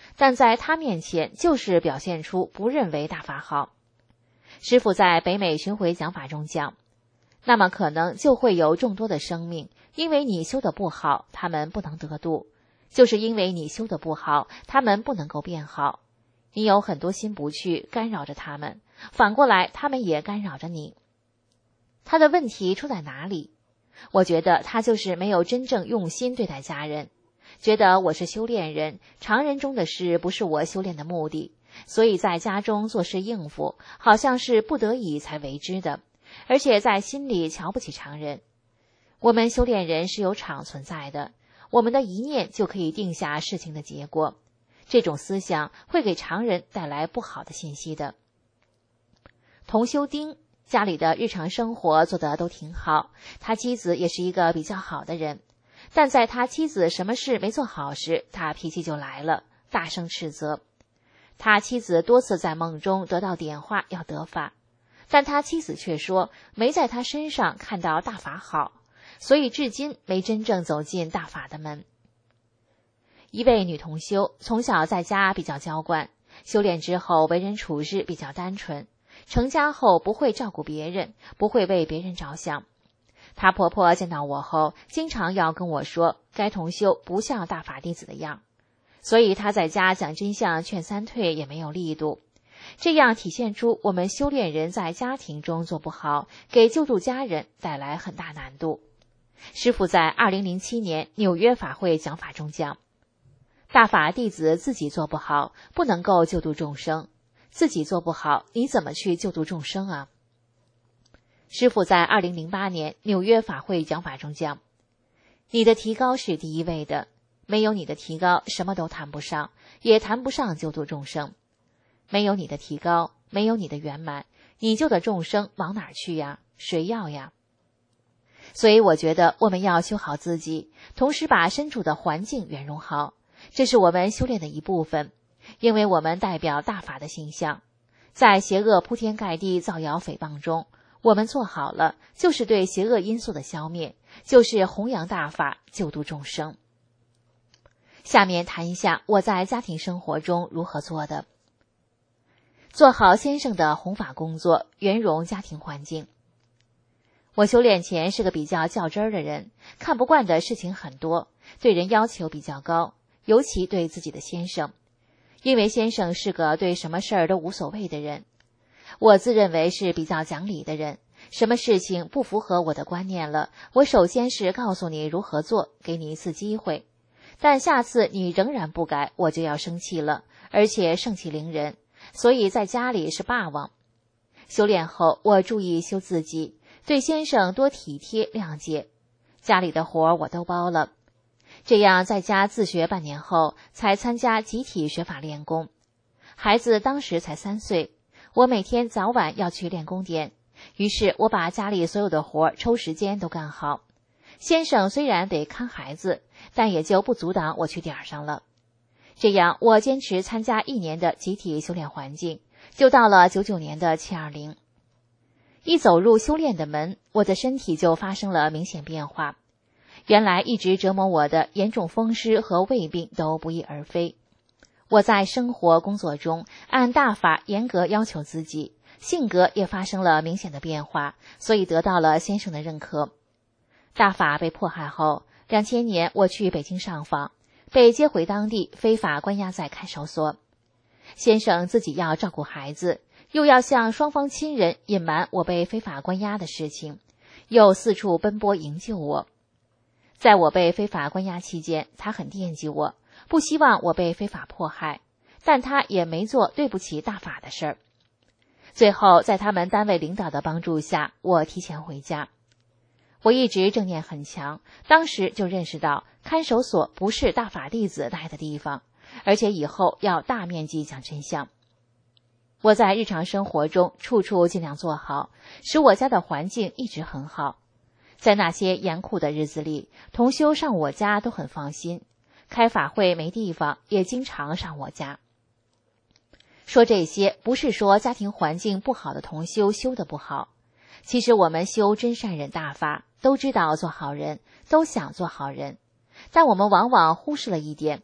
但在他面前就是表现出不认为大法好。师父在北美巡回讲法中讲，那么可能就会有众多的生命，因为你修得不好，他们不能得度，就是因为你修得不好，他们不能够变好。你有很多心不去，干扰着他们，反过来他们也干扰着你。他的问题出在哪里？我觉得他就是没有真正用心对待家人，觉得我是修炼人，常人中的事不是我修炼的目的，所以在家中做事应付，好像是不得已才为之的，而且在心里瞧不起常人。我们修炼人是有场存在的，我们的一念就可以定下事情的结果，这种思想会给常人带来不好的信息的。同修丁家里的日常生活做得都挺好，他妻子也是一个比较好的人，但在他妻子什么事没做好时，他脾气就来了，大声斥责。他妻子多次在梦中得到点化要得法，但他妻子却说没在他身上看到大法好，所以至今没真正走进大法的门。一位女同修从小在家比较娇惯，修炼之后为人处事比较单纯，成家后不会照顾别人，不会为别人着想。她婆婆见到我后，经常要跟我说该同修不像大法弟子的样，所以她在家讲真相劝三退也没有力度。这样体现出我们修炼人在家庭中做不好，给救助家人带来很大难度。师父在2007年纽约法会讲法中讲，大法弟子自己做不好，不能够救度众生，自己做不好，你怎么去救度众生啊？师父在2008年纽约法会讲法中讲，你的提高是第一位的，没有你的提高，什么都谈不上，也谈不上救度众生。没有你的提高，没有你的圆满，你救的众生往哪儿去呀？谁要呀？所以我觉得我们要修好自己，同时把身处的环境圆融好，这是我们修炼的一部分，因为我们代表大法的形象。在邪恶铺天盖地造谣诽谤中，我们做好了，就是对邪恶因素的消灭，就是弘扬大法，救度众生。下面谈一下我在家庭生活中如何做的。做好先生的弘法工作，圆融家庭环境。我修炼前是个比较较真儿的人，看不惯的事情很多，对人要求比较高，尤其对自己的先生，因为先生是个对什么事儿都无所谓的人。我自认为是比较讲理的人，什么事情不符合我的观念了，我首先是告诉你如何做，给你一次机会，但下次你仍然不改，我就要生气了，而且盛气凌人，所以在家里是霸王。修炼后，我注意修自己，对先生多体贴谅解，家里的活我都包了。这样在家自学半年后，才参加集体学法练功。孩子当时才3岁，我每天早晚要去练功点，于是我把家里所有的活抽时间都干好。先生虽然得看孩子，但也就不阻挡我去点上了。这样我坚持参加1年的集体修炼环境，就到了99年的720。一走入修炼的门，我的身体就发生了明显变化。原来一直折磨我的严重风湿和胃病都不翼而飞。我在生活工作中按大法严格要求自己，性格也发生了明显的变化，所以得到了先生的认可。大法被迫害后，2000年我去北京上访，被接回当地，非法关押在看守所。先生自己要照顾孩子，又要向双方亲人隐瞒我被非法关押的事情，又四处奔波营救我。在我被非法关押期间，他很惦记我，不希望我被非法迫害，但他也没做对不起大法的事儿。最后在他们单位领导的帮助下，我提前回家。我一直正念很强，当时就认识到看守所不是大法弟子待的地方，而且以后要大面积讲真相。我在日常生活中处处尽量做好，使我家的环境一直很好。在那些严酷的日子里，同修上我家都很放心，开法会没地方，也经常上我家。说这些不是说家庭环境不好的同修修得不好，其实我们修真善忍大法，都知道做好人，都想做好人，但我们往往忽视了一点，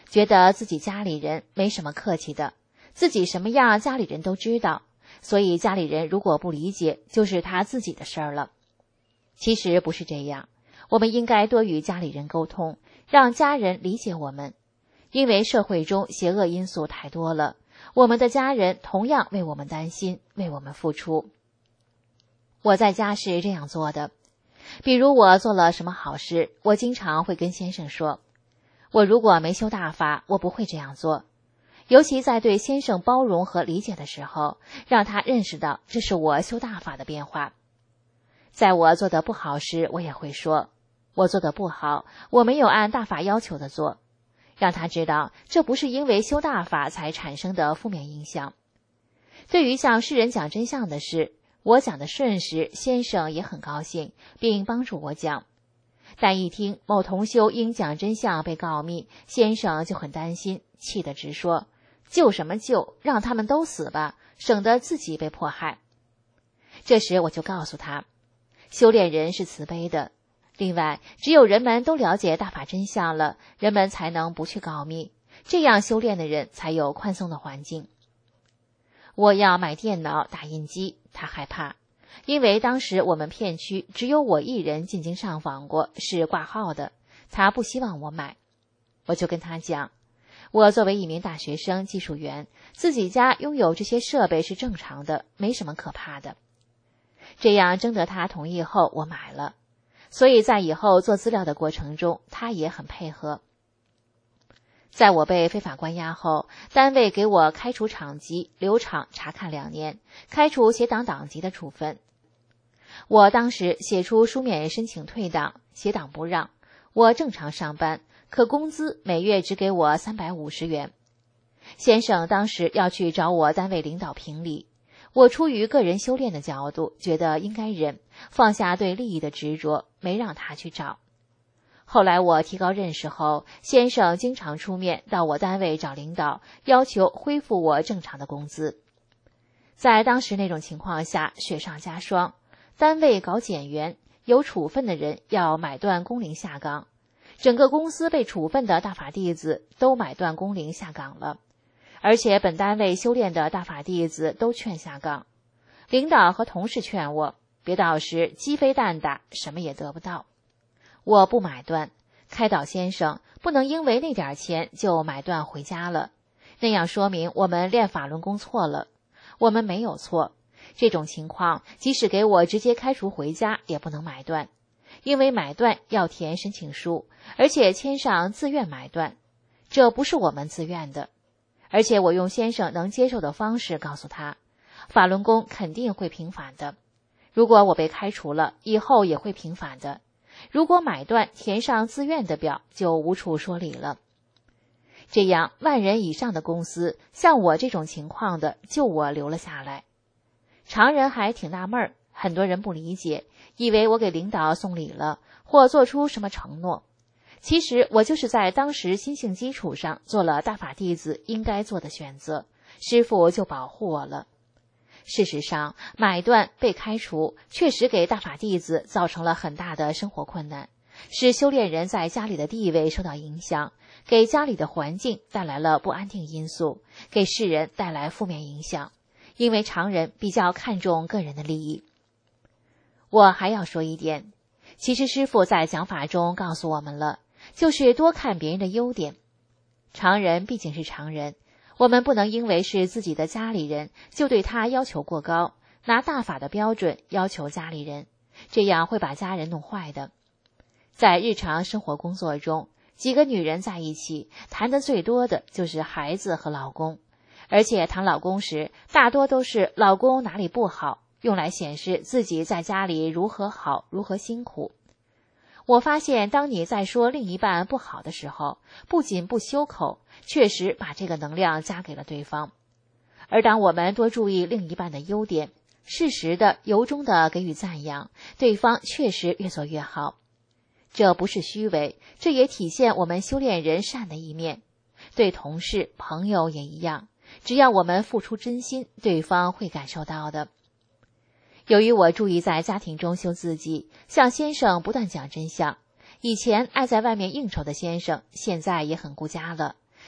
觉得自己家里人没什么客气的，自己什么样家里人都知道，所以家里人如果不理解，就是他自己的事儿了。其实不是这样，我们应该多与家里人沟通，让家人理解我们。因为社会中邪恶因素太多了，我们的家人同样为我们担心，为我们付出。我在家是这样做的，比如我做了什么好事，我经常会跟先生说，我如果没修大法，我不会这样做。尤其在对先生包容和理解的时候，让他认识到这是我修大法的变化。在我做的不好时，我也会说，我做的不好，我没有按大法要求的做，让他知道这不是因为修大法才产生的负面影响。对于向世人讲真相的事，我讲的顺时，先生也很高兴，并帮助我讲。但一听某同修因讲真相被告密，先生就很担心，气得直说，救什么救，让他们都死吧，省得自己被迫害。这时我就告诉他，修炼人是慈悲的，另外只有人们都了解大法真相了，人们才能不去告密，这样修炼的人才有宽松的环境。我要买电脑打印机，他害怕，因为当时我们片区只有我一人进京上访过，是挂号的，他不希望我买。我就跟他讲，我作为一名大学生技术员，自己家拥有这些设备是正常的，没什么可怕的。这样征得他同意后，我买了，所以在以后做资料的过程中，他也很配合。在我被非法关押后，单位给我开除厂籍，留厂查看2年，开除写党党籍的处分。我当时写出书面申请退党，写党不让，我正常上班，可工资每月只给我350元。先生当时要去找我单位领导评理，我出于个人修炼的角度，觉得应该忍，放下对利益的执着，没让他去找。后来我提高认识后，先生经常出面到我单位找领导，要求恢复我正常的工资。在当时那种情况下，雪上加霜，单位搞减员，有处分的人要买断工龄下岗，整个公司被处分的大法弟子都买断工龄下岗了，而且本单位修炼的大法弟子都劝下岗。领导和同事劝我，别到时鸡飞蛋打，什么也得不到。我不买断，开导先生不能因为那点钱就买断回家了，那样说明我们练法轮功错了。我们没有错，这种情况即使给我直接开除回家也不能买断，因为买断要填申请书，而且签上自愿买断，这不是我们自愿的。而且我用先生能接受的方式告诉他，法轮功肯定会平反的，如果我被开除了，以后也会平反的。如果买断填上自愿的表，就无处说理了。这样万人以上的公司，像我这种情况的，就我留了下来。常人还挺纳闷，很多人不理解，以为我给领导送礼了，或做出什么承诺。其实我就是在当时心性基础上做了大法弟子应该做的选择，师父就保护我了。事实上，买断被开除确实给大法弟子造成了很大的生活困难，使修炼人在家里的地位受到影响，给家里的环境带来了不安定因素，给世人带来负面影响，因为常人比较看重个人的利益。我还要说一点，其实师父在讲法中告诉我们了，就是多看别人的优点。常人毕竟是常人，我们不能因为是自己的家里人就对他要求过高，拿大法的标准要求家里人，这样会把家人弄坏的。在日常生活工作中，几个女人在一起谈得最多的就是孩子和老公，而且谈老公时大多都是老公哪里不好，用来显示自己在家里如何好，如何辛苦。我发现当你在说另一半不好的时候，不仅不修口，确实把这个能量加给了对方。而当我们多注意另一半的优点，适时的由衷的给予赞扬，对方确实越做越好。这不是虚伪，这也体现我们修炼人善的一面。对同事、朋友也一样，只要我们付出真心，对方会感受到的。由于我注意在家庭中修自己，向先生不断讲真相，以前爱在外面应酬的先生，现在也很顾家了，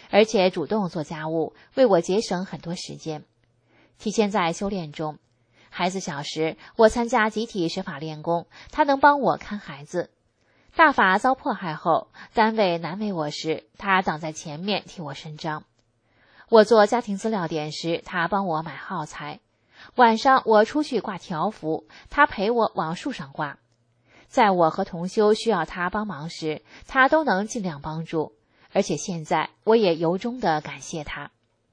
而且主动做家务，为我节省很多时间。体现在修炼中，孩子小时，我参加集体学法练功，他能帮我看孩子。大法遭迫害后，单位难为我时，他挡在前面替我伸张。我做家庭资料点时，他帮我买耗材。晚上我出去挂条幅，他陪我往树上挂。在我和同修需要他帮忙时，他都能尽量帮助，而且现在我也由衷地感谢他。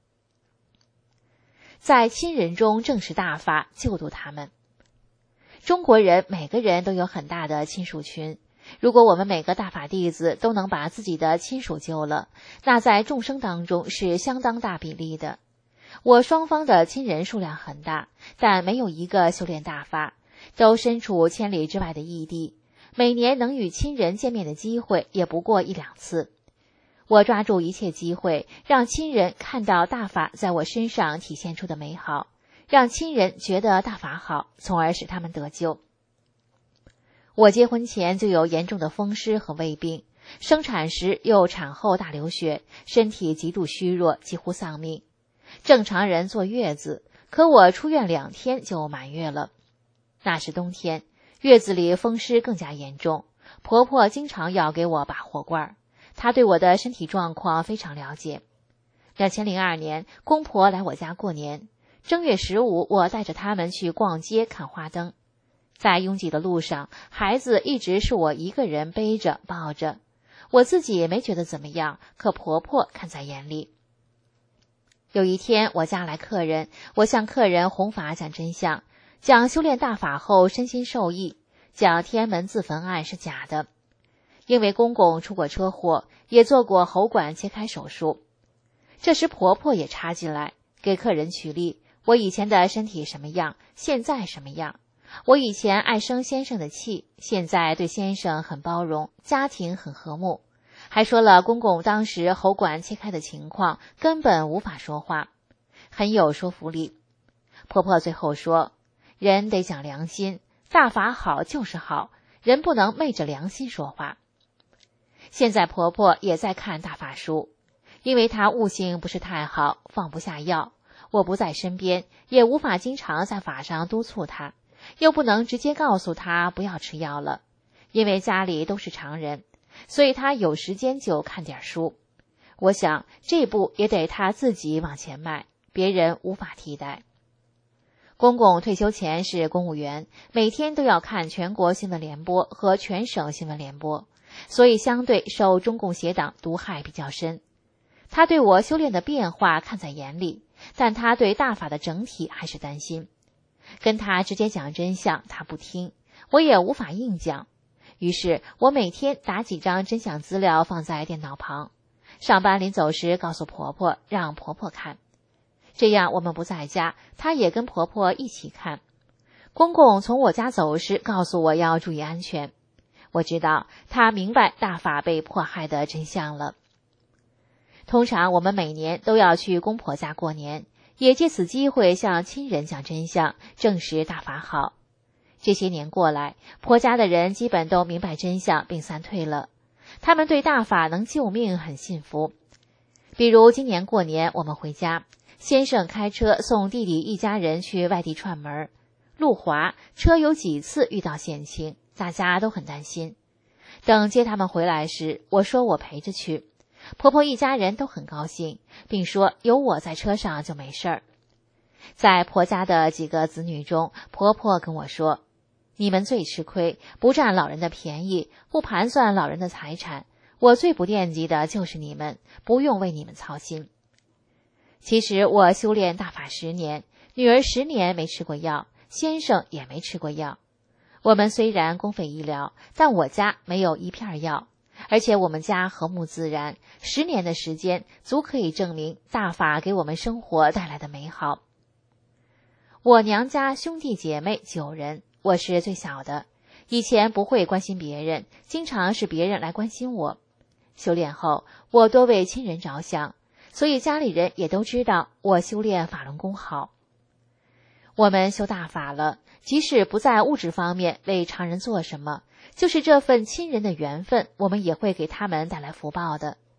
在亲人中正视大法，救度他们。中国人每个人都有很大的亲属群，如果我们每个大法弟子都能把自己的亲属救了，那在众生当中是相当大比例的。我双方的亲人数量很大，但没有一个修炼大法，都身处千里之外的异地，每年能与亲人见面的机会也不过1-2次。我抓住一切机会，让亲人看到大法在我身上体现出的美好，让亲人觉得大法好，从而使他们得救。我结婚前就有严重的风湿和胃病，生产时又产后大流血，身体极度虚弱，几乎丧命。正常人坐月子，可我出院2天就满月了。那是冬天，月子里风湿更加严重，婆婆经常要给我拔火罐，她对我的身体状况非常了解。2002年，公婆来我家过年，正月15，我带着他们去逛街看花灯。在拥挤的路上，孩子一直是我一个人背着抱着，我自己也没觉得怎么样，可婆婆看在眼里。有一天我家来客人，我向客人弘法讲真相，讲修炼大法后身心受益，讲天安门自焚案是假的。因为公公出过车祸，也做过喉管切开手术。这时婆婆也插进来，给客人举例，我以前的身体什么样，现在什么样。我以前爱生先生的气，现在对先生很包容，家庭很和睦。还说了公公当时喉管切开的情况，根本无法说话，很有说服力。婆婆最后说，人得讲良心，大法好就是好，人不能昧着良心说话。现在婆婆也在看大法书，因为她悟性不是太好，放不下药，我不在身边，也无法经常在法上督促她，又不能直接告诉她不要吃药了，因为家里都是常人，所以她有时间就看点书。我想这步也得她自己往前迈，别人无法替代。公公退休前是公务员，每天都要看全国新闻联播和全省新闻联播，所以相对受中共邪党毒害比较深。他对我修炼的变化看在眼里，但他对大法的整体还是担心。跟他直接讲真相，他不听，我也无法硬讲。于是我每天打几张真相资料放在电脑旁，上班临走时告诉婆婆，让婆婆看。这样我们不在家，她也跟婆婆一起看。公公从我家走时告诉我要注意安全。我知道他明白大法被迫害的真相了。通常我们每年都要去公婆家过年，也借此机会向亲人讲真相，证实大法好。这些年过来，婆家的人基本都明白真相并散退了，他们对大法能救命很信服。比如今年过年我们回家，先生开车送弟弟一家人去外地串门，路滑，车有几次遇到险情，大家都很担心。等接他们回来时，我说我陪着去，婆婆一家人都很高兴，并说有我在车上就没事儿。在婆家的几个子女中，婆婆跟我说，你们最吃亏，不占老人的便宜，不盘算老人的财产，我最不惦记的就是你们，不用为你们操心。其实我修炼大法10年，女儿10年没吃过药，先生也没吃过药。我们虽然公费医疗，但我家没有一片药，而且我们家和睦自然，10年的时间足可以证明大法给我们生活带来的美好。我娘家兄弟姐妹9人，我是最小的，以前不会关心别人，经常是别人来关心我。修炼后，我多为亲人着想，所以家里人也都知道我修炼法轮功好。我们修大法了，即使不在物质方面为常人做什么，就是这份亲人的缘分，我们也会给他们带来福报的。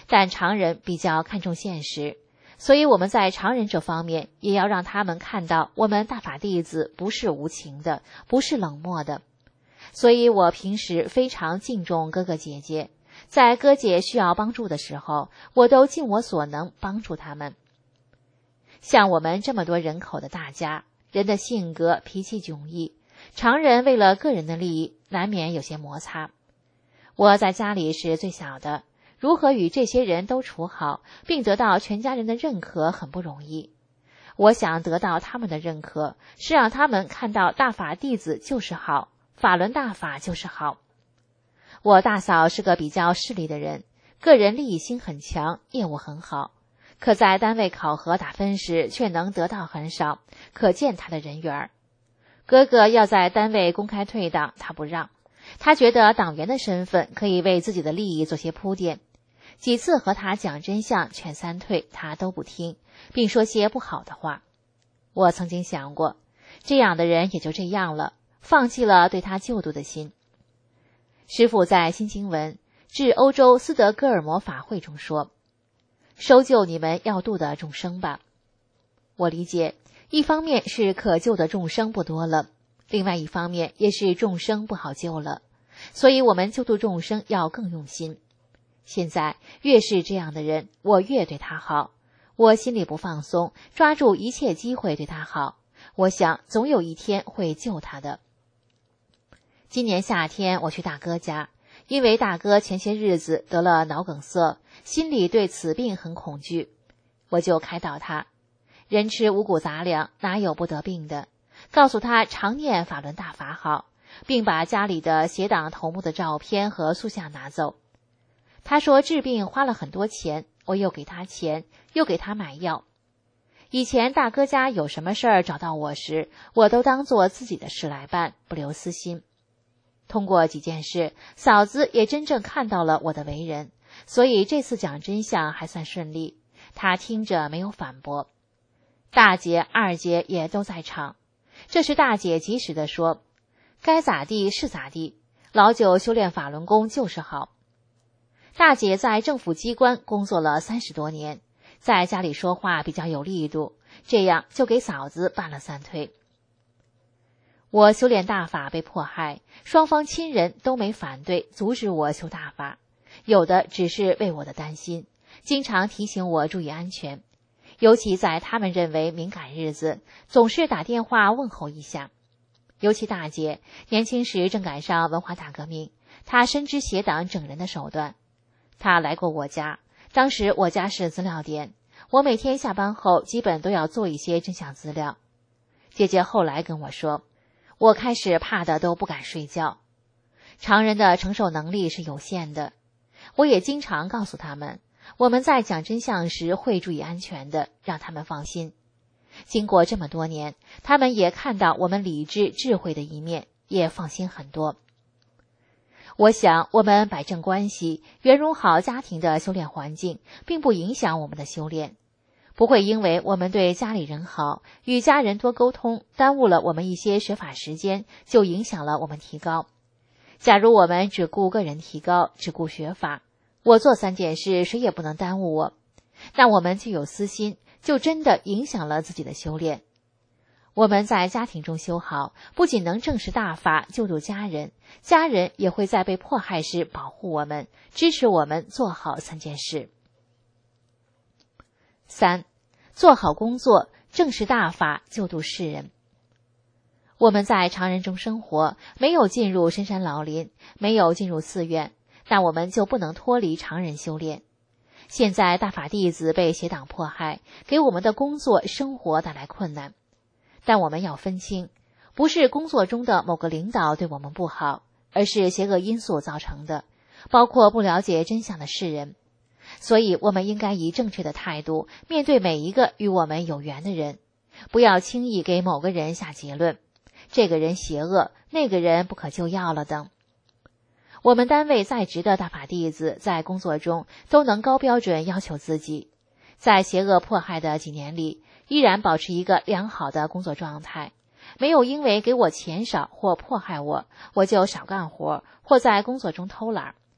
但常人比较看重现实，所以我们在常人这方面也要让他们看到我们大法弟子不是无情的，不是冷漠的。所以我平时非常敬重哥哥姐姐，在哥姐需要帮助的时候，我都尽我所能帮助他们。像我们这么多人口的大家，人的性格脾气迥异，常人为了个人的利益，难免有些摩擦。我在家里是最小的，如何与这些人都处好，并得到全家人的认可很不容易。我想得到他们的认可，是让他们看到大法弟子就是好，法轮大法就是好。我大嫂是个比较势利的人，个人利益心很强，业务很好，可在单位考核打分时却能得到很少，可见他的人缘。哥哥要在单位公开退党，他不让，他觉得党员的身份可以为自己的利益做些铺垫。几次和他讲真相劝三退，他都不听，并说些不好的话。我曾经想过，这样的人也就这样了，放弃了对他救度的心。师父在新经文致欧洲斯德哥尔摩法会中说，收救你们要度的众生吧。我理解，一方面是可救的众生不多了，另外一方面也是众生不好救了，所以我们救度众生要更用心。现在越是这样的人，我越对他好，我心里不放松，抓住一切机会对他好，我想总有一天会救他的。今年夏天我去大哥家，因为大哥前些日子得了脑梗塞，心里对此病很恐惧，我就开导他，人吃五谷杂粮，哪有不得病的，告诉他常念法轮大法好，并把家里的邪党头目的照片和塑像拿走。他说治病花了很多钱，我又给他钱，又给他买药。以前大哥家有什么事儿找到我时，我都当做自己的事来办，不留私心。通过几件事，嫂子也真正看到了我的为人，所以这次讲真相还算顺利，她听着没有反驳。大姐、二姐也都在场，这时大姐及时地说，该咋地是咋地，老九修炼法轮功就是好。大姐在政府机关工作了30多年，在家里说话比较有力度，这样就给嫂子办了3退。我修炼大法被迫害，双方亲人都没反对阻止我修大法，有的只是为我的担心，经常提醒我注意安全，尤其在他们认为敏感日子，总是打电话问候一下。尤其大姐年轻时正赶上文化大革命，她深知邪党整人的手段。她来过我家，当时我家是资料点，我每天下班后基本都要做一些真相资料。姐姐后来跟我说，我开始怕的都不敢睡觉。常人的承受能力是有限的，我也经常告诉他们，我们在讲真相时会注意安全的，让他们放心。经过这么多年，他们也看到我们理智智慧的一面，也放心很多。我想我们摆正关系，圆融好家庭的修炼环境，并不影响我们的修炼，不会因为我们对家里人好，与家人多沟通，耽误了我们一些学法时间，就影响了我们提高。假如我们只顾个人提高，只顾学法，我做3件事谁也不能耽误我，那我们就有私心，就真的影响了自己的修炼。我们在家庭中修好，不仅能正视大法救助家人，家人也会在被迫害时保护我们，支持我们做好3件事。3. 做好工作，正视大法救度世人。我们在常人中生活，没有进入深山老林，没有进入寺院，那我们就不能脱离常人修炼。现在大法弟子被邪党迫害，给我们的工作生活带来困难，但我们要分清，不是工作中的某个领导对我们不好，而是邪恶因素造成的，包括不了解真相的世人。所以我们应该以正确的态度面对每一个与我们有缘的人，不要轻易给某个人下结论，这个人邪恶，那个人不可救药了等。我们单位在职的大法弟子在工作中都能高标准要求自己，在邪恶迫害的几年里，依然保持一个良好的工作状态，没有因为给我钱少或迫害我就少干活或在工作中偷懒。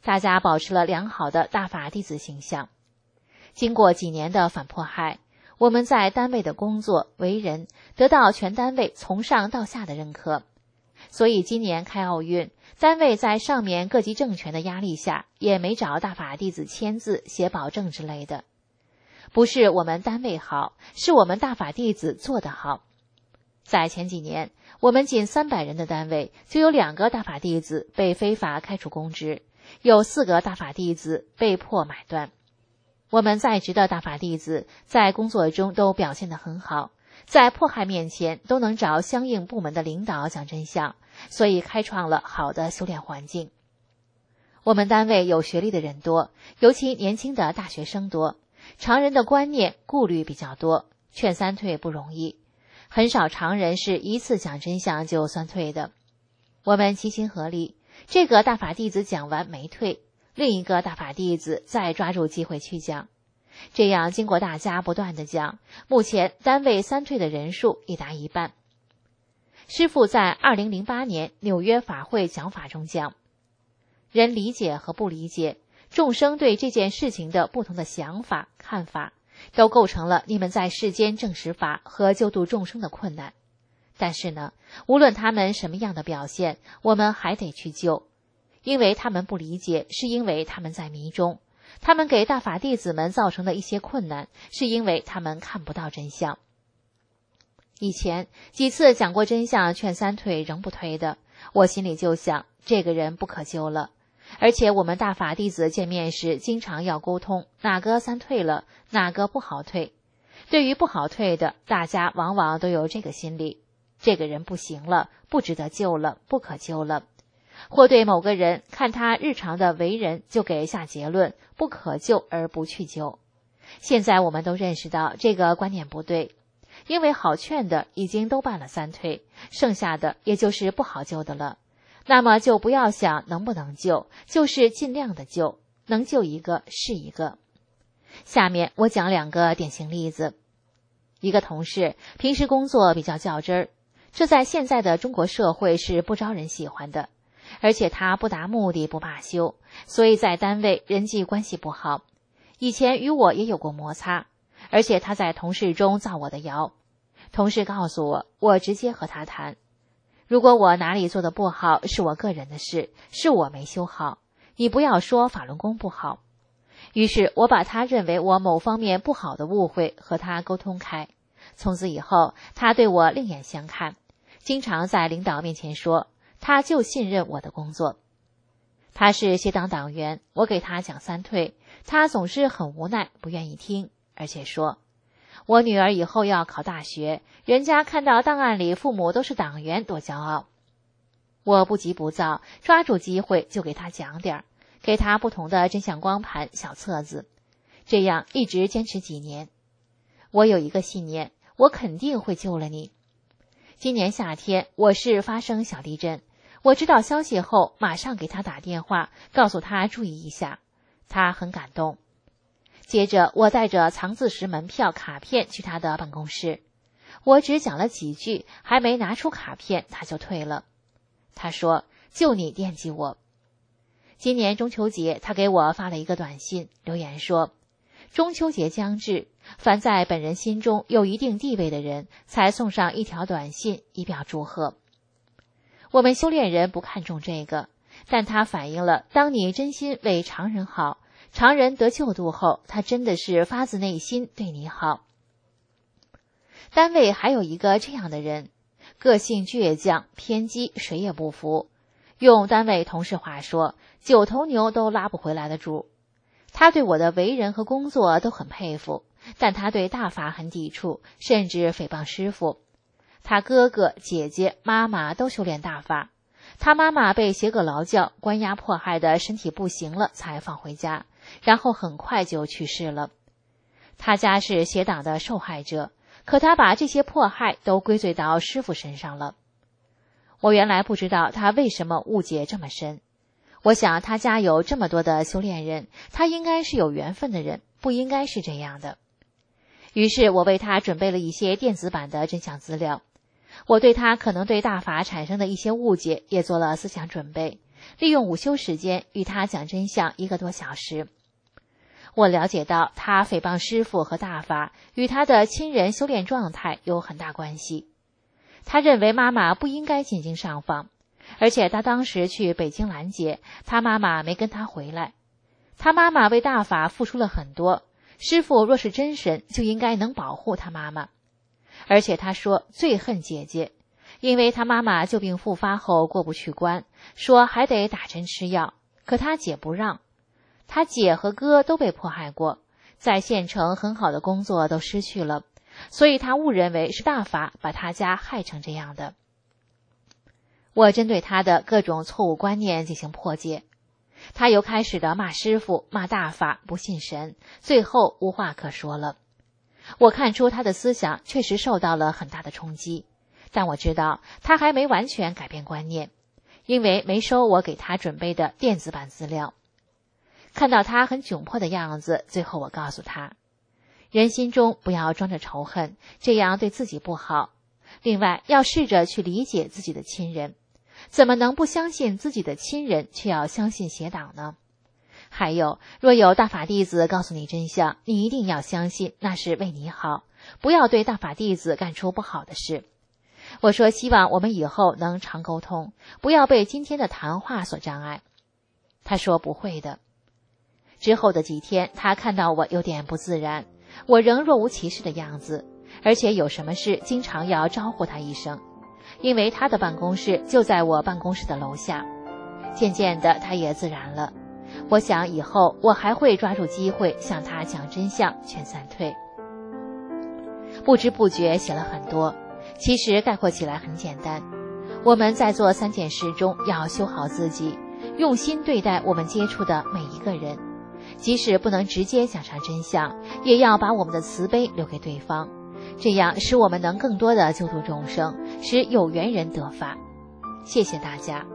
大家保持了良好的大法弟子形象。经过几年的反迫害，我们在单位的工作为人得到全单位从上到下的认可，所以今年开奥运，单位在上面各级政权的压力下，也没找大法弟子签字写保证之类的。不是我们单位好，是我们大法弟子做得好。在前几年，我们仅300人的单位就有2个大法弟子被非法开除公职，有4个大法弟子被迫买断。我们在职的大法弟子在工作中都表现得很好，在迫害面前都能找相应部门的领导讲真相，所以开创了好的修炼环境。我们单位有学历的人多，尤其年轻的大学生多，常人的观念顾虑比较多，劝3退不容易，很少常人是一次讲真相就算退的。我们齐心合力，这个大法弟子讲完没退，另一个大法弟子再抓住机会去讲。这样经过大家不断的讲，目前单位3退的人数已达1半。师父在2008年纽约法会讲法中讲，人理解和不理解，众生对这件事情的不同的想法看法，都构成了你们在世间证实法和救度众生的困难。但是呢，无论他们什么样的表现，我们还得去救，因为他们不理解，是因为他们在迷中，他们给大法弟子们造成的一些困难，是因为他们看不到真相。以前几次讲过真相劝3退仍不退的，我心里就想，这个人不可救了。而且我们大法弟子见面时经常要沟通，哪个3退了，哪个不好退。对于不好退的，大家往往都有这个心理，这个人不行了，不值得救了，不可救了。或对某个人看他日常的为人就给下结论，不可救而不去救。现在我们都认识到这个观念不对，因为好劝的已经都办了3退，剩下的也就是不好救的了。那么就不要想能不能救，就是尽量的救，能救一个是一个。下面我讲2个典型例子。一个同事平时工作比较较真儿，这在现在的中国社会是不招人喜欢的，而且他不达目的不罢休，所以在单位人际关系不好。以前与我也有过摩擦，而且他在同事中造我的谣。同事告诉我，我直接和他谈，如果我哪里做的不好，是我个人的事，是我没修好，你不要说法轮功不好。于是我把他认为我某方面不好的误会和他沟通开，从此以后他对我另眼相看，经常在领导面前说，他就信任我的工作。他是协党党员，我给他讲3退，他总是很无奈，不愿意听，而且说，我女儿以后要考大学，人家看到档案里父母都是党员，多骄傲。我不急不躁，抓住机会就给他讲点，给他不同的真相光盘、小册子，这样一直坚持几年。我有一个信念，我肯定会救了你。今年夏天我市发生小地震，我知道消息后马上给他打电话，告诉他注意一下，他很感动。接着我带着藏字石门票卡片去他的办公室，我只讲了几句，还没拿出卡片他就退了。他说，就你惦记我。今年中秋节他给我发了一个短信，留言说，中秋节将至，凡在本人心中有一定地位的人才送上一条短信以表祝贺。我们修炼人不看重这个，但它反映了当你真心为常人好，常人得救度后，他真的是发自内心对你好。单位还有一个这样的人，个性倔强偏激，谁也不服，用单位同事话说，9头牛都拉不回来的主。他对我的为人和工作都很佩服，但他对大法很抵触，甚至诽谤师父。他哥哥、姐姐、妈妈都修炼大法，他妈妈被邪恶劳教、关押迫害的身体不行了才放回家，然后很快就去世了。他家是邪党的受害者，可他把这些迫害都归罪到师父身上了。我原来不知道他为什么误解这么深，我想他家有这么多的修炼人，他应该是有缘分的人，不应该是这样的。于是我为他准备了一些电子版的真相资料，我对他可能对大法产生的一些误解也做了思想准备， 利用午休时间与他讲真相1个多小时。我了解到他诽谤师父和大法与他的亲人修炼状态有很大关系。他认为妈妈不应该进京上访，而且他当时去北京拦截，他妈妈没跟他回来。他妈妈为大法付出了很多，师父若是真神，就应该能保护他妈妈。而且他说最恨姐姐，因为他妈妈旧病复发后过不去关，说还得打针吃药，可他姐不让。他姐和哥都被迫害过，在县城很好的工作都失去了，所以他误认为是大法把他家害成这样的。我针对他的各种错误观念进行破解。他又开始的骂师父，骂大法，不信神，最后无话可说了。我看出他的思想确实受到了很大的冲击，但我知道他还没完全改变观念，因为没收我给他准备的电子版资料。看到他很窘迫的样子，最后我告诉他，人心中不要装着仇恨，这样对自己不好。另外，要试着去理解自己的亲人，怎么能不相信自己的亲人，却要相信邪党呢？还有，若有大法弟子告诉你真相，你一定要相信，那是为你好，不要对大法弟子干出不好的事。我说希望我们以后能常沟通，不要被今天的谈话所障碍。他说不会的。之后的几天，他看到我有点不自然，我仍若无其事的样子，而且有什么事经常要招呼他一声，因为他的办公室就在我办公室的楼下。渐渐的，他也自然了。我想以后我还会抓住机会向他讲真相，劝散退。不知不觉写了很多，其实概括起来很简单。我们在做3件事中要修好自己，用心对待我们接触的每一个人，即使不能直接讲上真相，也要把我们的慈悲留给对方，这样使我们能更多的救度众生，使有缘人得法。谢谢大家。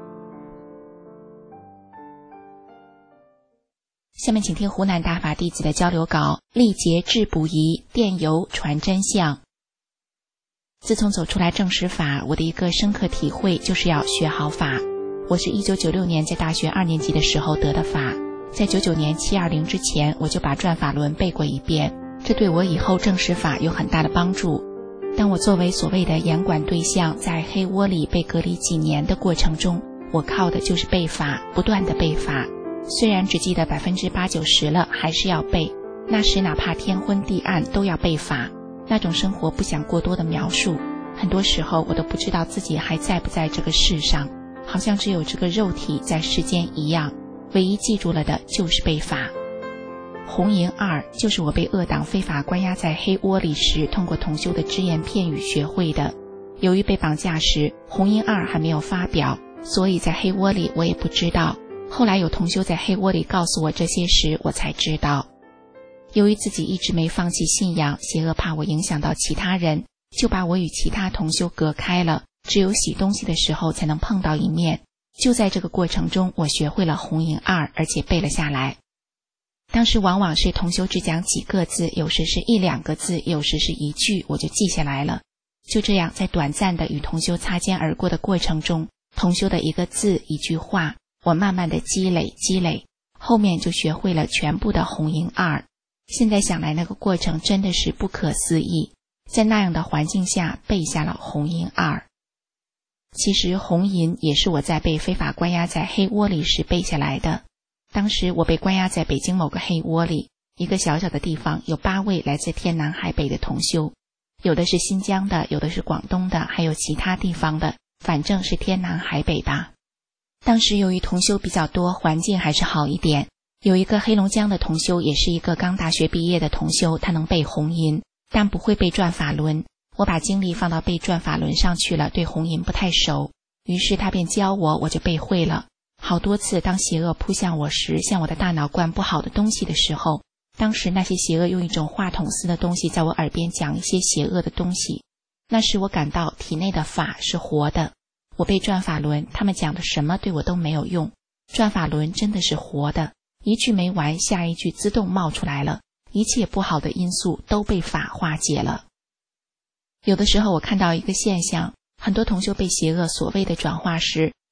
下面请听湖南大法弟子的交流稿，历劫质补仪，电邮传真相。自从走出来正实法，我的一个深刻体会就是要学好法。我是1996年在大学2年级的时候得的法，在99年720之前，我就把转法轮背过一遍，这对我以后正实法有很大的帮助。当我作为所谓的严管对象，在黑窝里被隔离几年的过程中，我靠的就是背法，不断的背法。虽然只记得80%-90%了，还是要背。那时哪怕天昏地暗都要背法，那种生活不想过多的描述。很多时候我都不知道自己还在不在这个世上，好像只有这个肉体在世间一样。唯一记住了的就是背法。红银2就是我被恶党非法关押在黑窝里时，通过同修的只言片语学会的。由于被绑架时，红银2还没有发表，所以在黑窝里我也不知道。后来有同修在黑窝里告诉我这些时，我才知道。由于自己一直没放弃信仰，邪恶怕我影响到其他人，就把我与其他同修隔开了，只有洗东西的时候才能碰到一面。就在这个过程中，我学会了红银2，而且背了下来。当时往往是同修只讲几个字，有时是1-2个字，有时是一句，我就记下来了。就这样，在短暂的与同修擦肩而过的过程中，同修的一个字一句话，我慢慢的积累，后面就学会了全部的红银2。现在想来，那个过程真的是不可思议，在那样的环境下背下了红银2。其实红银也是我在被非法关押在黑窝里时背下来的。当时我被关押在北京某个黑窝里，一个小小的地方，有8位来自天南海北的同修，有的是新疆的，有的是广东的，还有其他地方的，反正是天南海北吧。当时由于同修比较多，环境还是好一点。有一个黑龙江的同修，也是一个刚大学毕业的同修，他能背红银，但不会背转法轮。我把精力放到背转法轮上去了，对红银不太熟，于是他便教我，我就背会了。好多次当邪恶扑向我时，向我的大脑灌不好的东西的时候，当时那些邪恶用一种话筒似的东西在我耳边讲一些邪恶的东西，那时我感到体内的法是活的。我背转法轮，他们讲的什么对我都没有用，转法轮真的是活的，一句没完，下一句自动冒出来了，一切不好的因素都被法化解了。有的时候我看到一个现象，很多同修被邪恶所谓的转化时，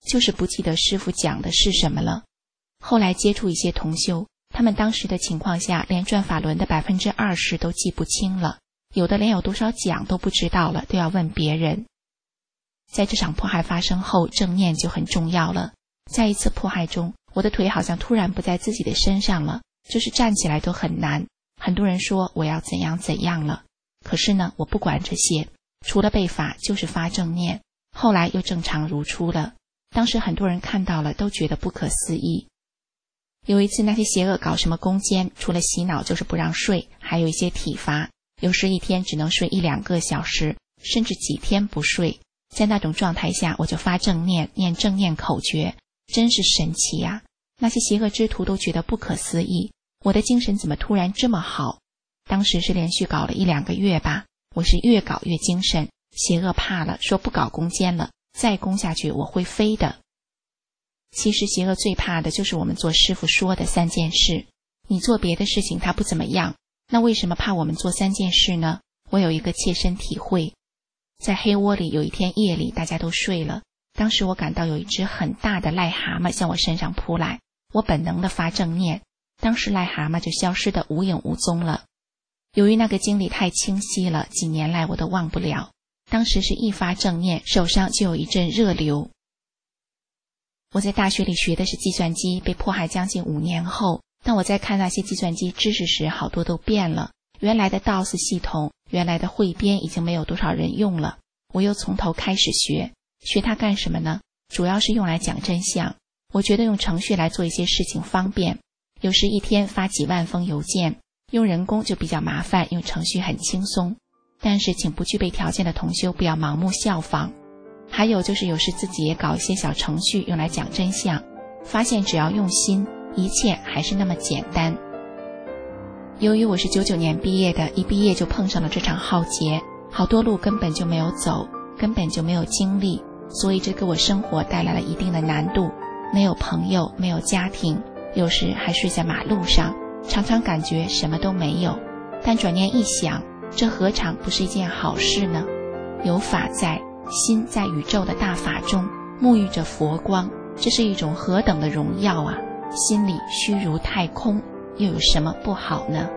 就是不记得师父讲的是什么了。后来接触一些同修，他们当时的情况下连转法轮的20%都记不清了，有的连有多少讲都不知道了，都要问别人。在这场迫害发生后，正念就很重要了。在一次迫害中，我的腿好像突然不在自己的身上了，就是站起来都很难。很多人说我要怎样怎样了，可是呢，我不管这些，除了背法就是发正念，后来又正常如初了。当时很多人看到了都觉得不可思议。有一次那些邪恶搞什么攻坚，除了洗脑就是不让睡，还有一些体罚，有时一天只能睡1-2个小时，甚至几天不睡。在那种状态下，我就发正念，念正念口诀，真是神奇啊！那些邪恶之徒都觉得不可思议，我的精神怎么突然这么好？当时是连续搞了1-2个月吧，我是越搞越精神，邪恶怕了，说不搞攻坚了，再攻下去我会飞的。其实邪恶最怕的就是我们做师父说的3件事，你做别的事情他不怎么样，那为什么怕我们做3件事呢？我有一个切身体会。在黑窝里，有一天夜里大家都睡了，当时我感到有一只很大的癞蛤蟆向我身上扑来，我本能的发正念，当时癞蛤蟆就消失得无影无踪了。由于那个经历太清晰了，几年来我都忘不了，当时是一发正念，手上就有一阵热流。我在大学里学的是计算机，被迫害将近5年后，当我在看那些计算机知识时，好多都变了，原来的 DOS 系统，原来的汇编已经没有多少人用了，我又从头开始学它干什么呢？主要是用来讲真相。我觉得用程序来做一些事情方便，有时一天发几万封邮件，用人工就比较麻烦，用程序很轻松。但是请不具备条件的同修不要盲目效仿。还有就是有时自己也搞一些小程序用来讲真相，发现只要用心，一切还是那么简单。由于我是99年毕业的，一毕业就碰上了这场浩劫，好多路根本就没有走，根本就没有经历，所以这给我生活带来了一定的难度。没有朋友，没有家庭，有时还睡在马路上，常常感觉什么都没有。但转念一想，这何尝不是一件好事呢？有法在，心在宇宙的大法中沐浴着佛光，这是一种何等的荣耀啊！心里虚如太空，又有什么不好呢？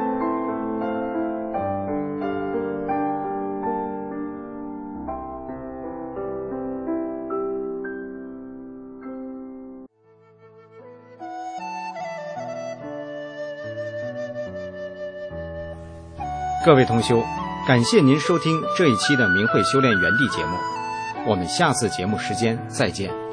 各位同修，感谢您收听这一期的明慧修炼园地节目，我们下次节目时间再见。